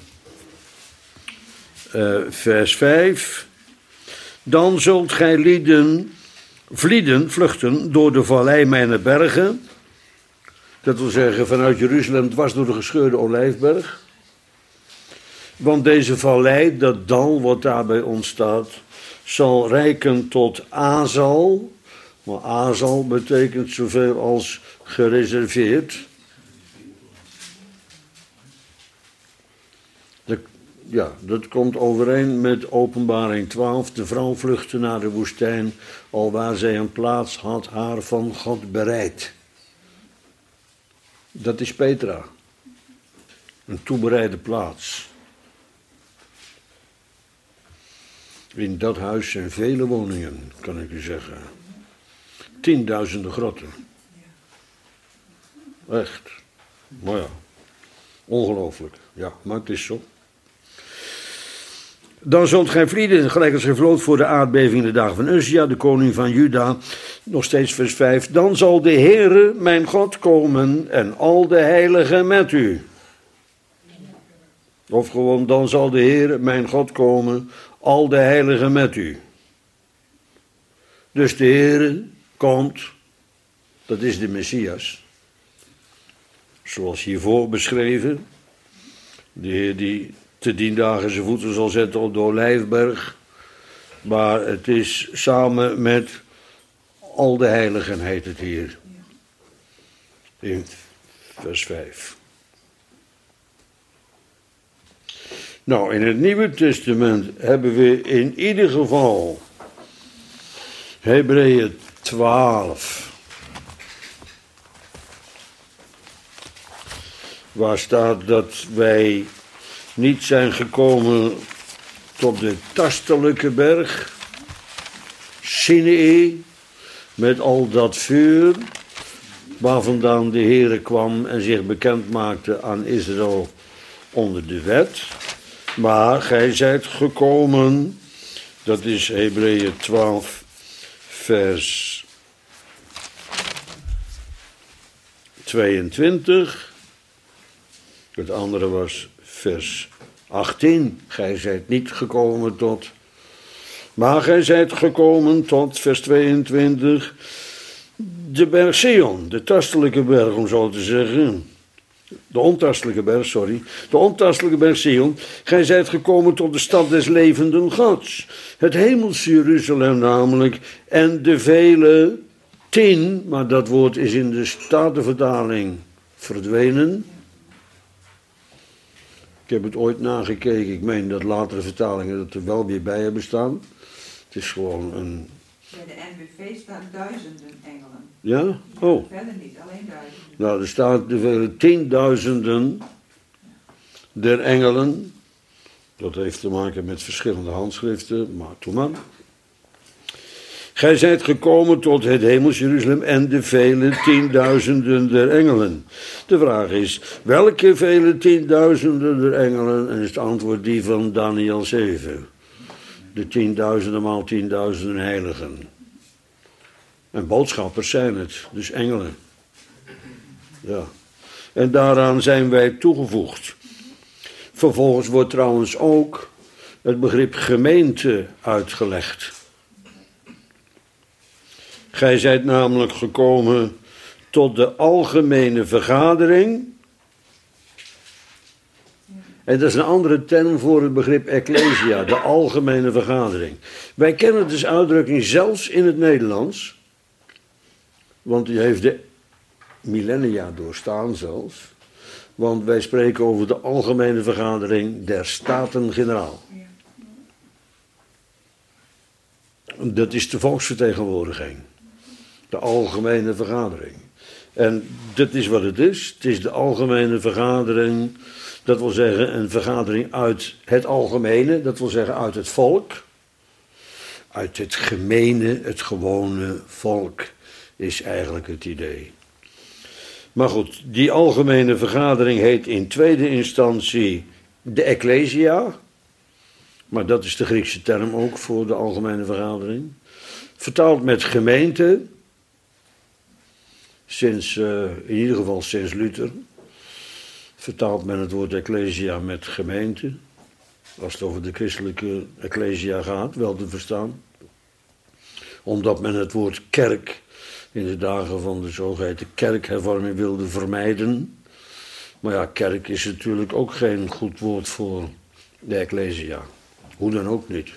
uh, vers vijf. Dan zult gij lieden vlieden, vluchten door de vallei mijner bergen. Dat wil zeggen vanuit Jeruzalem dwars door de gescheurde Olijfberg. Want deze vallei, dat dal wat daarbij ontstaat, zal reiken tot Azal. Maar Azal betekent zoveel als gereserveerd. De, ja, dat komt overeen met Openbaring twaalf. De vrouw vluchtte naar de woestijn, alwaar zij een plaats had haar van God bereid. Dat is Petra. Een toebereide plaats. In dat huis zijn vele woningen, kan ik u zeggen. Tienduizenden grotten. Echt. Maar ja, ongelooflijk. Ja, maar het is zo. Dan zult gij vlieden, gelijk als gij vloot voor de aardbeving in de dagen van Uzia, de koning van Juda. Nog steeds vers vijf. Dan zal de Heere, mijn God, komen en al de heiligen met u. Of gewoon, dan zal de Heere, mijn God, komen, al de heiligen met u. Dus de Heere komt, dat is de Messias. Zoals hiervoor beschreven. De Heer die te dien dagen zijn voeten zal zetten op de Olijfberg. Maar het is samen met al de heiligen, heet het hier. In vers vijf. Nou, in het Nieuwe Testament hebben we in ieder geval Hebreeën twaalf. Waar staat dat wij niet zijn gekomen tot de tastelijke berg, Sinaï, met al dat vuur, waar vandaan de Heere kwam en zich bekend maakte aan Israël onder de wet. Maar gij zijt gekomen, dat is Hebreeën twaalf, vers tweeëntwintig. Het andere was vers achttien. Gij zijt niet gekomen tot, maar gij zijt gekomen tot, vers tweeëntwintig, de berg Sion, de tastelijke berg, om zo te zeggen. De ontastelijke berg, sorry. De ontastelijke berg Sion. Gij zijt gekomen tot de stad des levenden Gods. Het hemelse Jeruzalem namelijk. En de vele tien, maar dat woord is in de Statenvertaling verdwenen. Ik heb het ooit nagekeken. Ik meen dat latere vertalingen dat er wel weer bij hebben staan. Het is gewoon een... Bij de N B V staan duizenden engelen. Ja? Oh. Verder niet, alleen duizenden. Nou, er staan de vele tienduizenden der engelen. Dat heeft te maken met verschillende handschriften, maar toen maar. Gij zijt gekomen tot het hemels Jeruzalem en de vele tienduizenden der engelen. De vraag is, welke vele tienduizenden der engelen? En is het antwoord die van Daniel zeven. De tienduizenden maal tienduizenden heiligen. En boodschappers zijn het, dus engelen. Ja. En daaraan zijn wij toegevoegd. Vervolgens wordt trouwens ook het begrip gemeente uitgelegd. Gij zijt namelijk gekomen tot de algemene vergadering. En dat is een andere term voor het begrip ecclesia, de algemene vergadering. Wij kennen dus uitdrukking zelfs in het Nederlands, want die heeft de millennia doorstaan zelfs. Want wij spreken over de algemene vergadering der Staten-Generaal. Dat is de volksvertegenwoordiging. De algemene vergadering. En dat is wat het is. Het is de algemene vergadering. Dat wil zeggen een vergadering uit het algemene. Dat wil zeggen uit het volk. Uit het gemene, het gewone volk is eigenlijk het idee. Maar goed, die algemene vergadering heet in tweede instantie de ecclesia. Maar dat is de Griekse term ook voor de algemene vergadering. Vertaald met gemeente. Sinds, uh, in ieder geval sinds Luther. Vertaalt men het woord ecclesia met gemeente. Als het over de christelijke ecclesia gaat, wel te verstaan. Omdat men het woord kerk in de dagen van de zogeheten kerkhervorming wilde vermijden. Maar ja, kerk is natuurlijk ook geen goed woord voor de ecclesia. Hoe dan ook niet.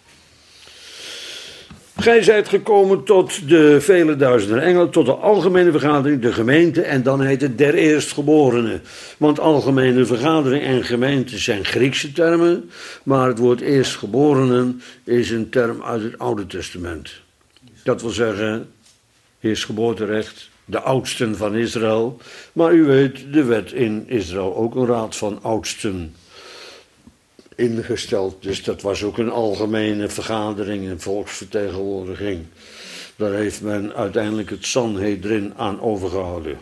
Gij zijt gekomen tot de vele duizenden engelen, tot de algemene vergadering, de gemeente, en dan heet het der eerstgeborenen. Want algemene vergadering en gemeente zijn Griekse termen, maar het woord eerstgeborenen is een term uit het Oude Testament. Dat wil zeggen, eerstgeboorterecht, de oudsten van Israël. Maar u weet, er werd in Israël ook een raad van oudsten ingesteld. Dus dat was ook een algemene vergadering, een volksvertegenwoordiging. Daar heeft men uiteindelijk het Sanhedrin aan overgehouden.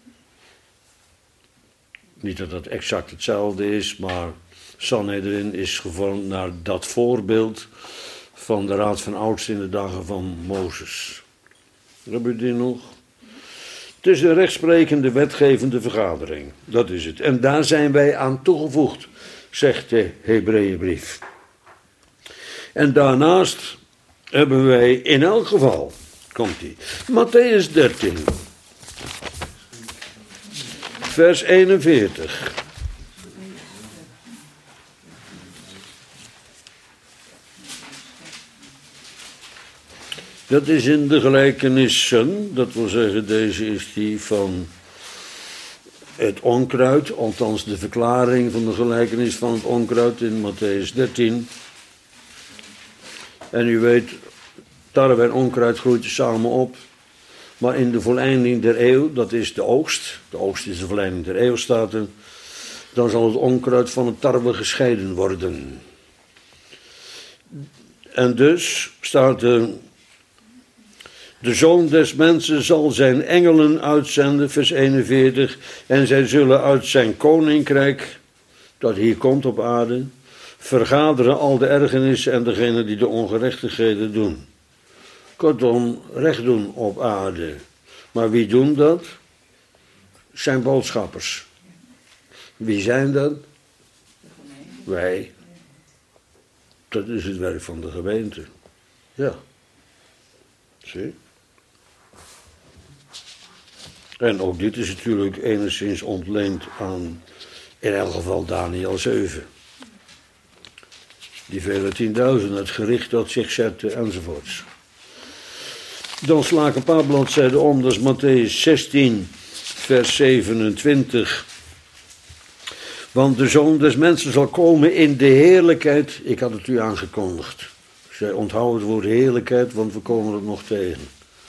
Niet dat dat exact hetzelfde is, maar Sanhedrin is gevormd naar dat voorbeeld van de raad van oudsten in de dagen van Mozes. Heb je die nog? Het is een rechtsprekende, wetgevende vergadering. Dat is het. En daar zijn wij aan toegevoegd, zegt de Hebreeënbrief. En daarnaast hebben wij in elk geval, komt ie, Mattheüs dertien, vers eenenveertig. Dat is in de gelijkenissen, dat wil zeggen, deze is die van het onkruid, althans de verklaring van de gelijkenis van het onkruid in Mattheüs dertien. En u weet, tarwe en onkruid groeit samen op, maar in de voleinding der eeuw, dat is de oogst, de oogst is de voleinding der eeuw staat er, dan zal het onkruid van het tarwe gescheiden worden. En dus staat er: de Zoon des Mensen zal zijn engelen uitzenden, vers eenenveertig, en zij zullen uit zijn koninkrijk, dat hier komt op aarde, vergaderen al de ergernissen en degenen die de ongerechtigheden doen. Kortom, recht doen op aarde. Maar wie doen dat? Zijn boodschappers. Wie zijn dat? Wij. Dat is het werk van de gemeente. Ja. Zie? En ook dit is natuurlijk enigszins ontleend aan, in elk geval, Daniel zeven. Die vele tienduizenden, het gericht dat zich zette, enzovoorts. Dan sla ik een paar bladzijden om, dat is Mattheüs zestien, vers zevenentwintig. Want de Zoon des Mensen zal komen in de heerlijkheid. Ik had het u aangekondigd. Zij onthouden het woord heerlijkheid, want we komen het nog tegen.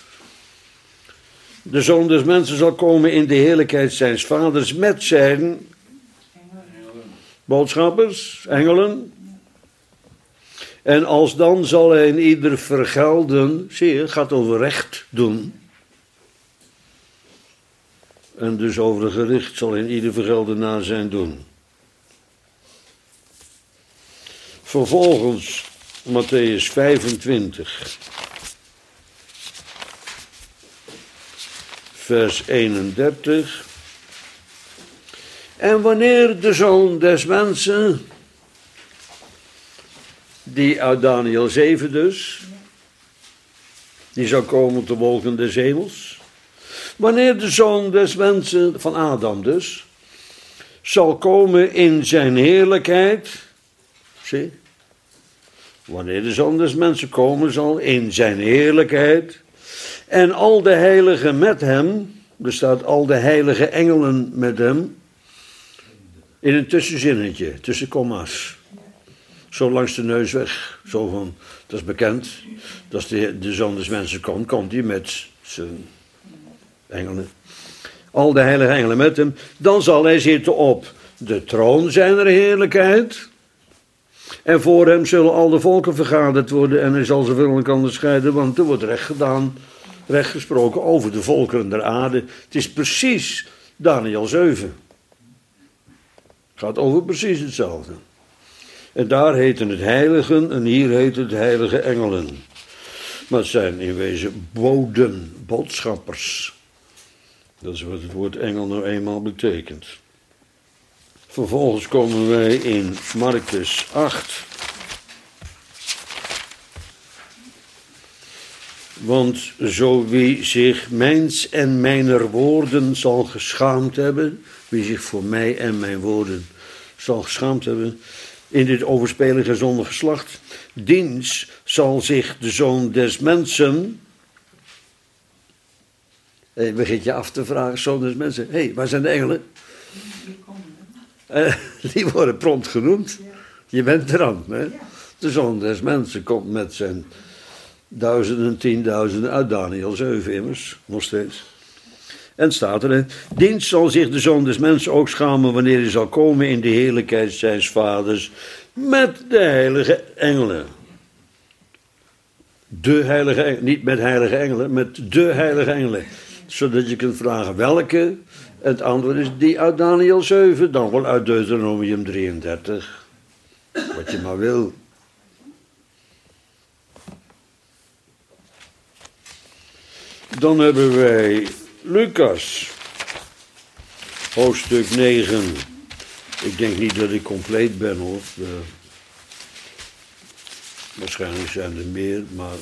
De Zoon des Mensen zal komen in de heerlijkheid zijns vaders met zijn boodschappers, engelen. En alsdan zal hij in ieder vergelden. Zie je, het gaat over recht doen. En dus over het gericht zal in ieder vergelden naar zijn doen. Vervolgens Mattheüs vijfentwintig. Vers eenendertig. En wanneer de Zoon des Mensen, die uit Daniel zeven dus, die zou komen op de wolken des hemels. Wanneer de Zoon des Mensen, van Adam dus, zal komen in zijn heerlijkheid. Zie, wanneer de Zoon des Mensen komen zal in zijn heerlijkheid. En al de heiligen met hem, er staat al de heilige engelen met hem. In een tussenzinnetje, tussen komma's. Zo langs de neus weg. Zo van, dat is bekend. Als de, de Zoon des Mensen komt, komt hij met zijn engelen. Al de heilige engelen met hem. Dan zal hij zitten op de troon zijner heerlijkheid. En voor hem zullen al de volken vergaderd worden. En hij zal zoveel kan onderscheiden, want er wordt recht gedaan. Recht gesproken over de volkeren der aarde. Het is precies Daniel zeven. Het gaat over precies hetzelfde. En daar heten het heiligen en hier heet het heilige engelen. Maar het zijn in wezen boden, boodschappers. Dat is wat het woord engel nou eenmaal betekent. Vervolgens komen wij in Markus acht. Want zo wie zich mijns en mijner woorden zal geschaamd hebben, wie zich voor mij en mijn woorden zal geschaamd hebben, in dit overspelige zondige geslacht, diens zal zich de Zoon des Mensen. Hey, begint je af te vragen, Zoon des Mensen, hé, hey, waar zijn de engelen? Uh, die worden prompt genoemd. Je bent eraan, hè? De Zoon des Mensen komt met zijn duizenden, tienduizenden uit Daniel zeven immers, nog steeds. En staat er, dienst zal zich de Zoon des Mensen ook schamen wanneer hij zal komen in de heerlijkheid zijns vaders met de heilige engelen. De heilige engelen, niet met heilige engelen, met de heilige engelen. Zodat je kunt vragen welke. Het antwoord is die uit Daniel zeven, dan wel uit Deuteronomium drieëndertig. Wat je maar wil. Dan hebben wij Lucas, hoofdstuk negen. Ik denk niet dat ik compleet ben hoor. Uh, waarschijnlijk zijn er meer, maar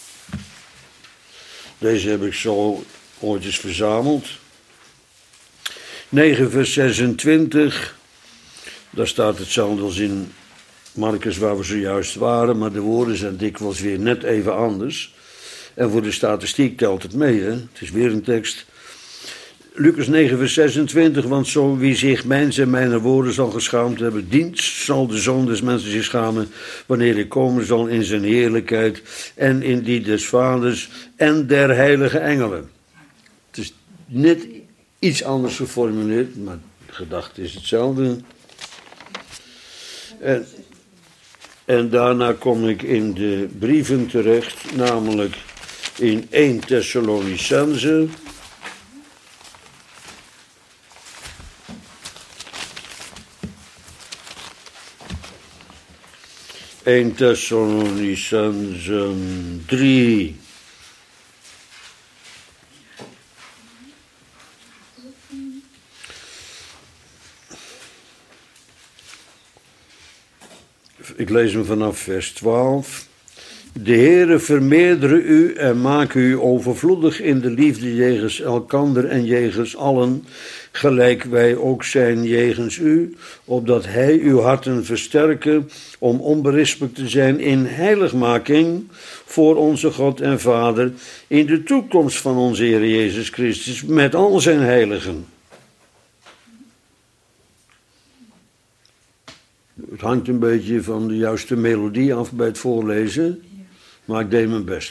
deze heb ik zo ooit eens verzameld. negen vers zesentwintig, daar staat hetzelfde als in Markus waar we zojuist waren, maar de woorden zijn dikwijls weer net even anders. En voor de statistiek telt het mee, hè? Het is weer een tekst. Lucas negen vers zesentwintig, want zo wie zich mijns en mijn woorden zal geschaamd hebben, dienst zal de Zoon des Mensen zich schamen, wanneer hij komen zal in zijn heerlijkheid en in die des Vaders en der heilige engelen. Het is net iets anders geformuleerd, maar de gedachte is hetzelfde. En, en daarna kom ik in de brieven terecht, namelijk in één Thessalonicense. één Thessalonicense drie. Ik lees hem vanaf vers twaalf. De Heere vermeerdere u en maak u overvloedig in de liefde jegens elkander en jegens allen, gelijk wij ook zijn jegens u, opdat hij uw harten versterke, om onberispelijk te zijn in heiligmaking voor onze God en Vader, in de toekomst van onze Heer Jezus Christus, met al zijn heiligen. Het hangt een beetje van de juiste melodie af bij het voorlezen, maar ik deed mijn best.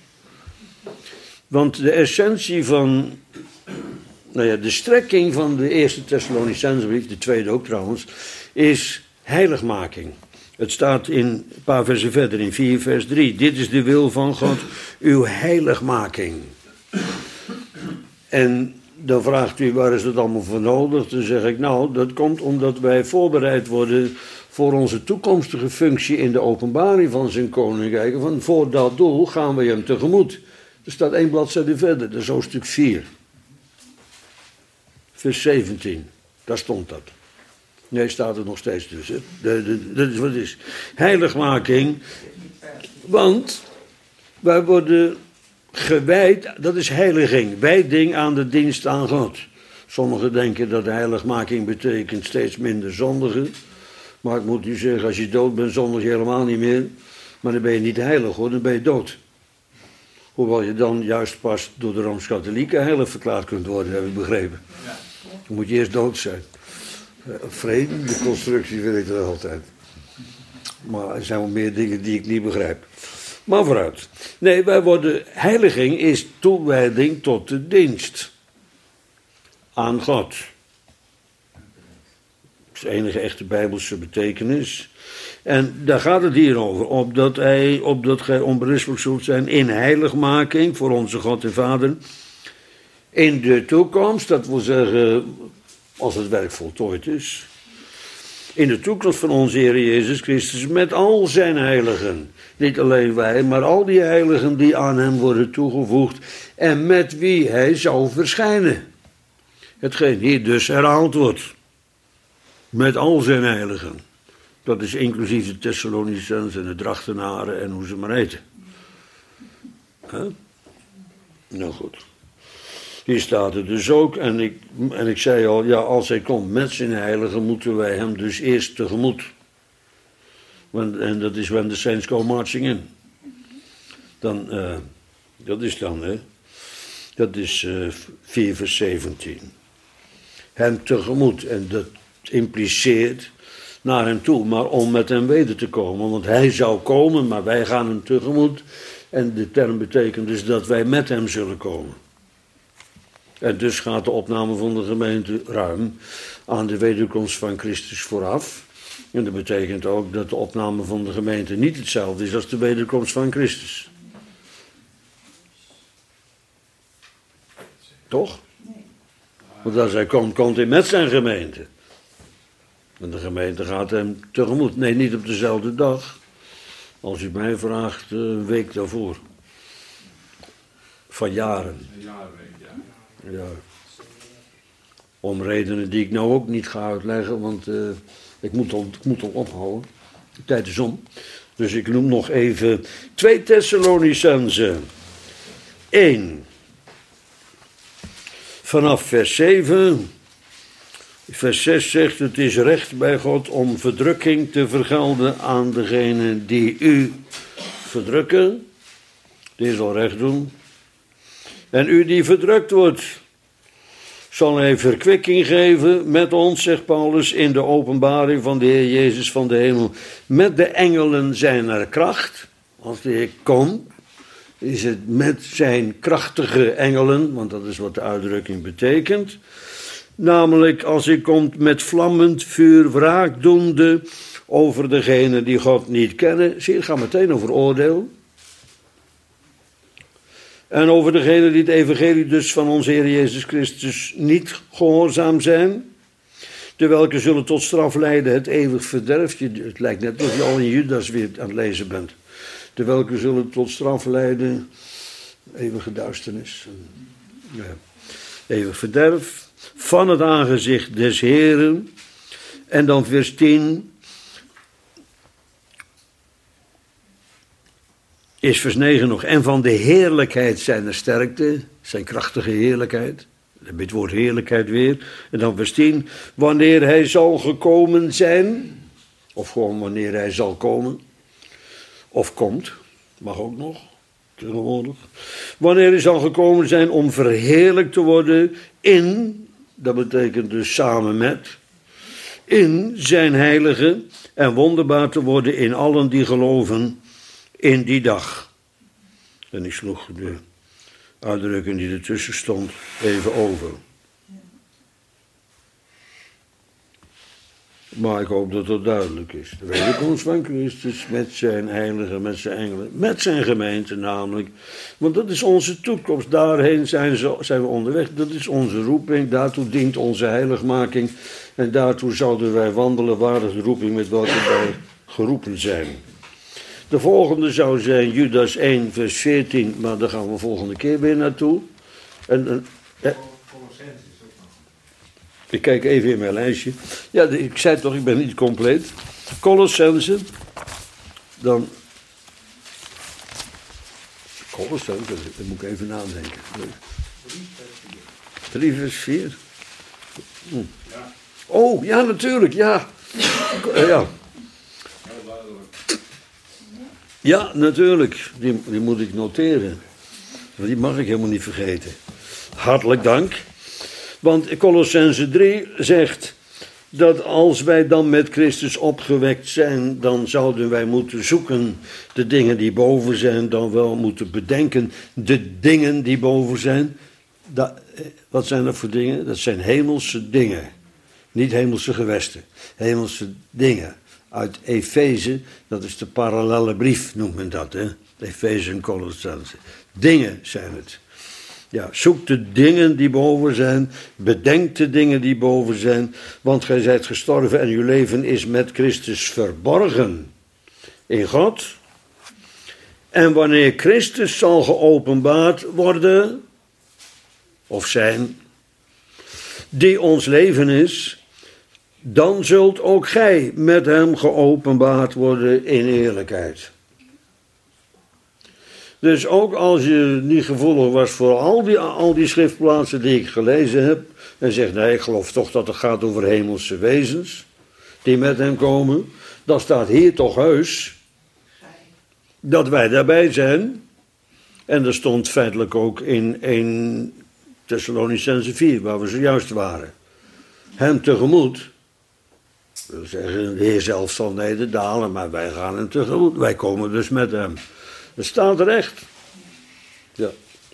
Want de essentie van, nou ja, de strekking van de eerste Thessalonicense brief, de tweede ook trouwens, is heiligmaking. Het staat in een paar versen verder, in vier vers drie. Dit is de wil van God, uw heiligmaking. En dan vraagt u, waar is dat allemaal voor nodig? Dan zeg ik, nou, dat komt omdat wij voorbereid worden voor onze toekomstige functie in de openbaring van zijn koninkrijk. Van voor dat doel gaan we hem tegemoet. Er staat één bladzijde verder, dat is hoofdstuk vier. Vers zeventien, daar stond dat. Nee, staat er nog steeds tussen. Dat is wat het is. Heiligmaking. Want wij worden gewijd, dat is heiliging. Wijding aan de dienst aan God. Sommigen denken dat heiligmaking betekent steeds minder zondigen. Maar ik moet u zeggen, als je dood bent, zondig je helemaal niet meer. Maar dan ben je niet heilig hoor, dan ben je dood. Hoewel je dan juist pas door de Rooms-Katholieken heilig verklaard kunt worden, heb ik begrepen. Dan moet je eerst dood zijn. Vrede, de constructie vind ik er altijd. Maar er zijn wel meer dingen die ik niet begrijp. Maar vooruit. Nee, wij worden, heiliging is toewijding tot de dienst. Aan God. Dat is de enige echte Bijbelse betekenis. En daar gaat het hier over. Opdat, hij, opdat gij onberispelijk zult zijn in heiligmaking voor onze God en Vader. In de toekomst, dat wil zeggen, als het werk voltooid is. In de toekomst van onze Heer Jezus Christus met al zijn heiligen. Niet alleen wij, maar al die heiligen die aan hem worden toegevoegd. En met wie hij zal verschijnen. Hetgeen hier dus herhaald wordt. Met al zijn heiligen. Dat is inclusief de Thessalonicenzen en de Drachtenaren en hoe ze maar heten. Huh? Nou goed. Hier staat het dus ook. En ik, en ik zei al, ja, als hij komt met zijn heiligen, moeten wij hem dus eerst tegemoet. Want, en dat is when the saints go marching in. Dan, uh, dat is dan, hè. Dat is uh, vier vers zeventien. Hem tegemoet. En dat impliceert naar hem toe, maar om met hem weder te komen. Want hij zou komen, maar wij gaan hem tegemoet. En de term betekent dus dat wij met hem zullen komen. En dus gaat de opname van de gemeente ruim aan de wederkomst van Christus vooraf. En dat betekent ook dat de opname van de gemeente niet hetzelfde is als de wederkomst van Christus. Toch? Want als hij komt, komt hij met zijn gemeente. En de gemeente gaat hem tegemoet. Nee, niet op dezelfde dag. Als u mij vraagt, een week daarvoor. Van jaren. Een jaarweek, ja. Ja. Om redenen die ik nou ook niet ga uitleggen, want uh, ik, moet al, ik moet al ophouden. De tijd is om. Dus ik noem nog even twee Thessalonicenzen. één. Vanaf vers zeven. Vers zes zegt, het is recht bij God om verdrukking te vergelden aan degenen die u verdrukken. Die zal recht doen. En u die verdrukt wordt, zal hij verkwikking geven met ons, zegt Paulus, in de openbaring van de Heer Jezus van de hemel. Met de engelen zijn er kracht. Als de Heer komt, is het met zijn krachtige engelen, want dat is wat de uitdrukking betekent. Namelijk als hij komt met vlammend vuur wraak doende over degenen die God niet kennen. Zie je, het gaat meteen over oordeel. En over degenen die het evangelie dus van onze Heer Jezus Christus niet gehoorzaam zijn. De welke zullen tot straf leiden het eeuwig verderf. Het lijkt net alsof je al in Judas weer aan het lezen bent. De welke zullen tot straf leiden eeuwige duisternis. Ja. Eeuwig verderf. Van het aangezicht des Heeren. En dan vers tien. Is vers negen nog. En van de heerlijkheid zijner sterkte. Zijn krachtige heerlijkheid. Dan heb je het woord heerlijkheid weer. En dan vers tien. Wanneer hij zal gekomen zijn. Of gewoon wanneer hij zal komen. Of komt. Mag ook nog. Tegenwoordig. Wanneer hij zal gekomen zijn om verheerlijkt te worden in. Dat betekent dus samen met. In zijn heilige. En wonderbaar te worden in allen die geloven. In die dag. En ik sloeg de uitdrukking die ertussen stond even over. Maar ik hoop dat dat duidelijk is. De wederkomst van Christus met zijn heiligen, met zijn engelen, met zijn gemeente namelijk. Want dat is onze toekomst. Daarheen zijn, ze, zijn we onderweg. Dat is onze roeping. Daartoe dient onze heiligmaking. En daartoe zouden wij wandelen waardig de roeping met welke wij geroepen zijn. De volgende zou zijn Judas één vers veertien. Maar daar gaan we volgende keer weer naartoe. En, en, eh, Ik kijk even in mijn lijstje. Ja, ik zei toch, ik ben niet compleet. Colossense. Dan. Colossense, daar moet ik even nadenken. drie vers vier. Hm. Oh, ja, natuurlijk, ja. Ja. Ja, natuurlijk. Die, die moet ik noteren. Die mag ik helemaal niet vergeten. Hartelijk dank. Want Colossense drie zegt dat als wij dan met Christus opgewekt zijn, dan zouden wij moeten zoeken de dingen die boven zijn, dan wel moeten bedenken de dingen die boven zijn. Dat, wat zijn dat voor dingen? Dat zijn hemelse dingen, niet hemelse gewesten, hemelse dingen. Uit Efeze, dat is de parallelle brief, noemt men dat, hè? Efeze en Colossense. Dingen zijn het. Ja, zoek de dingen die boven zijn, bedenk de dingen die boven zijn, want gij zijt gestorven en uw leven is met Christus verborgen in God. En wanneer Christus zal geopenbaard worden, of zijn, die ons leven is, dan zult ook gij met hem geopenbaard worden in eerlijkheid. Dus ook als je niet gevoelig was voor al die, al die schriftplaatsen die ik gelezen heb, en zegt, nee, ik geloof toch dat het gaat over hemelse wezens, die met hem komen, dan staat hier toch heus dat wij daarbij zijn. En dat stond feitelijk ook in eerste Thessalonicenzen vier, waar we zojuist waren. Hem tegemoet, wil zeggen, de Heer zelf zal nederdalen, maar wij gaan hem tegemoet, wij komen dus met hem. Dat staat er echt. Ja.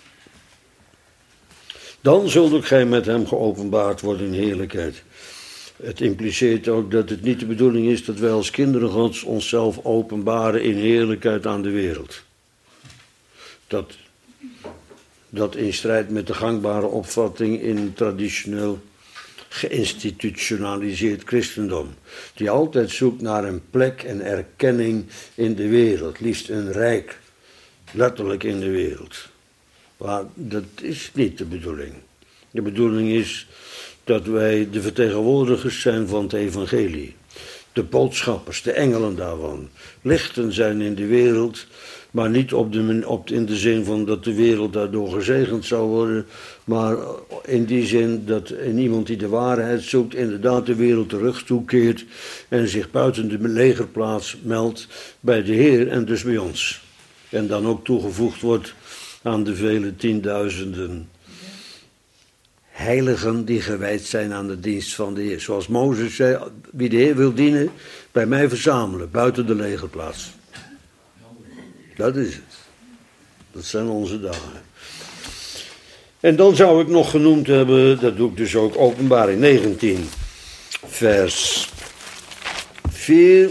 Dan zult ook gij met hem geopenbaard worden in heerlijkheid. Het impliceert ook dat het niet de bedoeling is dat wij als kinderen Gods onszelf openbaren in heerlijkheid aan de wereld. Dat, dat in strijd met de gangbare opvatting in traditioneel geïnstitutionaliseerd christendom. Die altijd zoekt naar een plek en erkenning in de wereld. Liefst een rijk. Letterlijk in de wereld. Maar dat is niet de bedoeling. De bedoeling is dat wij de vertegenwoordigers zijn van het evangelie. De boodschappers, de engelen daarvan. Lichten zijn in de wereld, maar niet op de, op, in de zin van dat de wereld daardoor gezegend zou worden. Maar in die zin dat in iemand die de waarheid zoekt inderdaad de wereld terug toekeert. En zich buiten de legerplaats meldt bij de Heer en dus bij ons. En dan ook toegevoegd wordt aan de vele tienduizenden heiligen die gewijd zijn aan de dienst van de Heer. Zoals Mozes zei, wie de Heer wil dienen, bij mij verzamelen, buiten de legerplaats. Dat is het. Dat zijn onze dagen. En dan zou ik nog genoemd hebben, dat doe ik dus ook, Openbaring negentien, vers vier...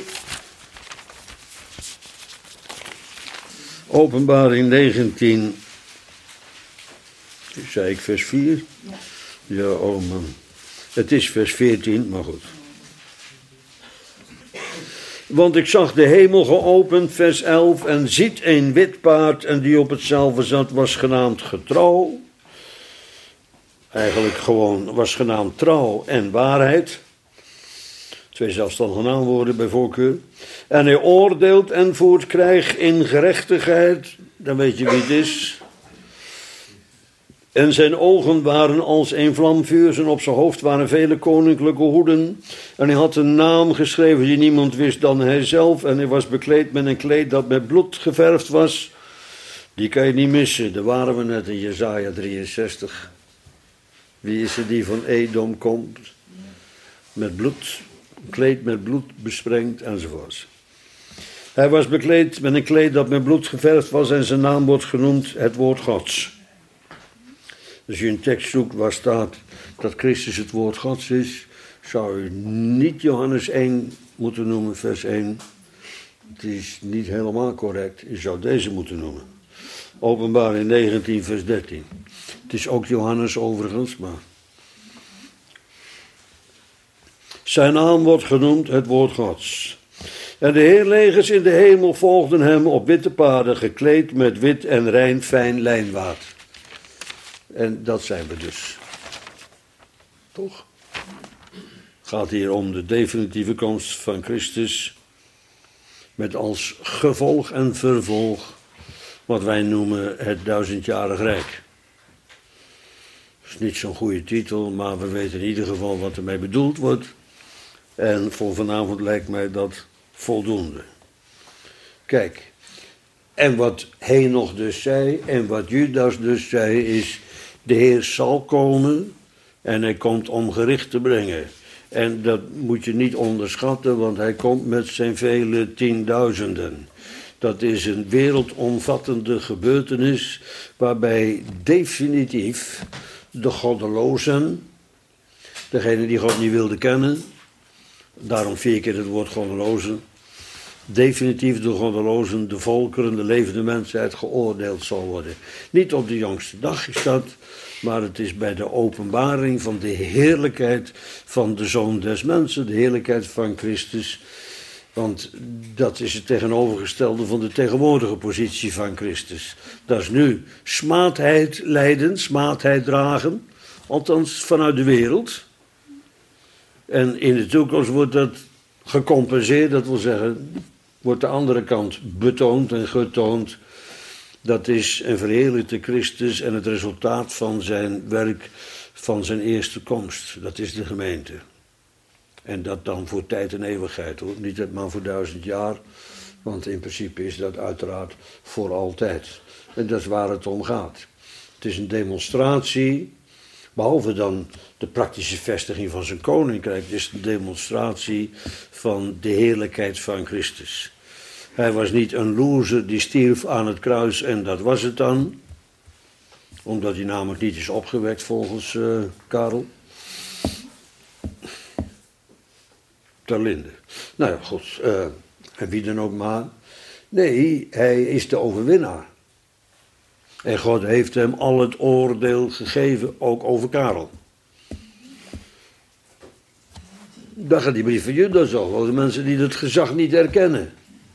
Openbaring negentien, zei ik vers vier? Ja. Ja, oh man. Het is vers veertien, maar goed. Want ik zag de hemel geopend, vers elf, en ziet een wit paard, en die op hetzelfde zat was genaamd Getrouw. Eigenlijk gewoon was genaamd Trouw en Waarheid. Twee zelfstandige naamwoorden bij voorkeur. En hij oordeelt en voert krijg in gerechtigheid. Dan weet je wie het is. En zijn ogen waren als een vlam vuurs en op zijn hoofd waren vele koninklijke hoeden. En hij had een naam geschreven die niemand wist dan hij zelf. En hij was bekleed met een kleed dat met bloed geverfd was. Die kan je niet missen. Daar waren we net in Jesaja drieënzestig. Wie is er die van Edom komt? Met bloed. Kleed met bloed besprengd enzovoorts. Hij was bekleed met een kleed dat met bloed geverfd was en zijn naam wordt genoemd het woord Gods. Als je een tekst zoekt waar staat dat Christus het woord Gods is, zou u niet Johannes één moeten noemen, vers één. Het is niet helemaal correct. U zou deze moeten noemen. Openbaring negentien, vers dertien. Het is ook Johannes overigens, maar... Zijn naam wordt genoemd het woord Gods. En de heerlegers in de hemel volgden hem op witte paarden, gekleed met wit en rein fijn lijnwaad. En dat zijn we dus. Toch? Het gaat hier om de definitieve komst van Christus, met als gevolg en vervolg wat wij noemen het duizendjarig rijk. Dat is niet zo'n goede titel, maar we weten in ieder geval wat ermee bedoeld wordt. En voor vanavond lijkt mij dat voldoende. Kijk, en wat Henoch dus zei en wat Judas dus zei is, de Heer zal komen en hij komt om gericht te brengen. En dat moet je niet onderschatten, want hij komt met zijn vele tienduizenden. Dat is een wereldomvattende gebeurtenis waarbij definitief de goddelozen, degene die God niet wilde kennen, daarom vier keer het woord goddelozen, definitief de goddelozen, de volkeren, de levende mensheid geoordeeld zal worden. Niet op de jongste dag is dat, maar het is bij de openbaring van de heerlijkheid van de Zoon des Mensen, de heerlijkheid van Christus. Want dat is het tegenovergestelde van de tegenwoordige positie van Christus. Dat is nu smaadheid lijden, smaadheid dragen, althans vanuit de wereld. En in de toekomst wordt dat gecompenseerd, dat wil zeggen, wordt de andere kant betoond en getoond. Dat is een verheerlijkte Christus en het resultaat van zijn werk, van zijn eerste komst. Dat is de gemeente. En dat dan voor tijd en eeuwigheid, hoor. Niet maar voor duizend jaar, want in principe is dat uiteraard voor altijd. En dat is waar het om gaat. Het is een demonstratie, behalve dan de praktische vestiging van zijn koninkrijk, het is een demonstratie van de heerlijkheid van Christus. Hij was niet een loser die stierf aan het kruis en dat was het dan. Omdat hij namelijk niet is opgewekt volgens uh, Karel. Ter Linde. Nou ja, goed. Uh, en wie dan ook maar. Nee, hij is de overwinnaar. En God heeft hem al het oordeel gegeven, ook over Karel. Dat gaat die brief van Judas over. De mensen die het gezag niet herkennen.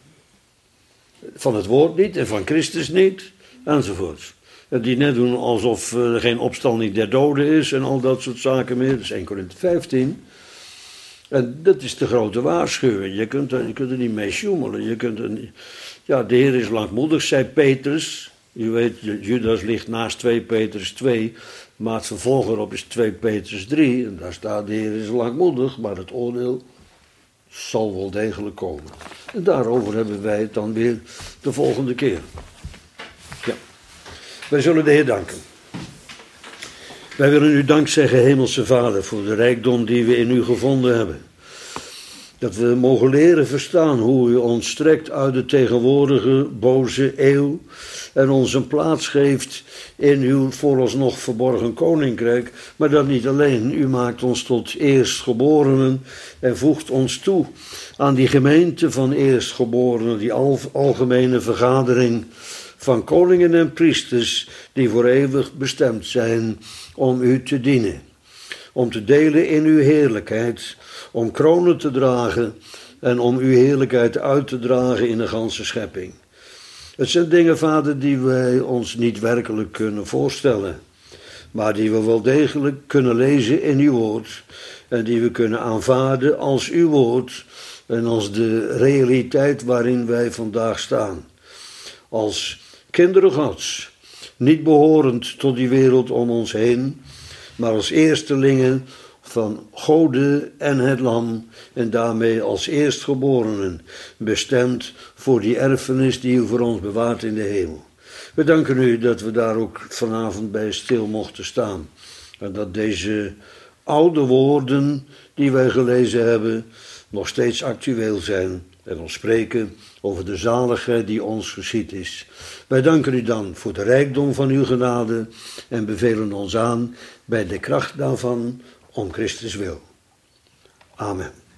Van het woord niet en van Christus niet, enzovoort. En die net doen alsof er geen opstanding der doden is en al dat soort zaken meer. Dat is één Korinthe vijftien. En dat is de grote waarschuwing. Je kunt er, je kunt er niet mee sjoemelen. Je kunt er niet... Ja, de Heer is langmoedig, zei Petrus. Je weet, Judas ligt naast twee Petrus twee, maar het vervolg erop is twee Petrus drie. En daar staat, de Heer is langmoedig, maar het oordeel zal wel degelijk komen. En daarover hebben wij het dan weer de volgende keer. Ja. Wij zullen de Heer danken. Wij willen u dank zeggen, Hemelse Vader, voor de rijkdom die we in u gevonden hebben. Dat we mogen leren verstaan hoe u ons trekt uit de tegenwoordige boze eeuw en ons een plaats geeft in uw vooralsnog verborgen koninkrijk. Maar dat niet alleen, u maakt ons tot eerstgeborenen en voegt ons toe aan die gemeente van eerstgeborenen, die al, algemene vergadering van koningen en priesters die voor eeuwig bestemd zijn om u te dienen. Om te delen in uw heerlijkheid, om kronen te dragen en om uw heerlijkheid uit te dragen in de ganse schepping. Het zijn dingen, Vader, die wij ons niet werkelijk kunnen voorstellen, maar die we wel degelijk kunnen lezen in uw woord en die we kunnen aanvaarden als uw woord en als de realiteit waarin wij vandaag staan. Als kinderen Gods, niet behorend tot die wereld om ons heen, maar als eerstelingen van Gode en het Lam en daarmee als eerstgeborenen, bestemd voor die erfenis die u voor ons bewaart in de hemel. We danken u dat we daar ook vanavond bij stil mochten staan. En dat deze oude woorden die wij gelezen hebben nog steeds actueel zijn en ons spreken over de zaligheid die ons geschied is. Wij danken u dan voor de rijkdom van uw genade en bevelen ons aan bij de kracht daarvan om Christus wil. Amen.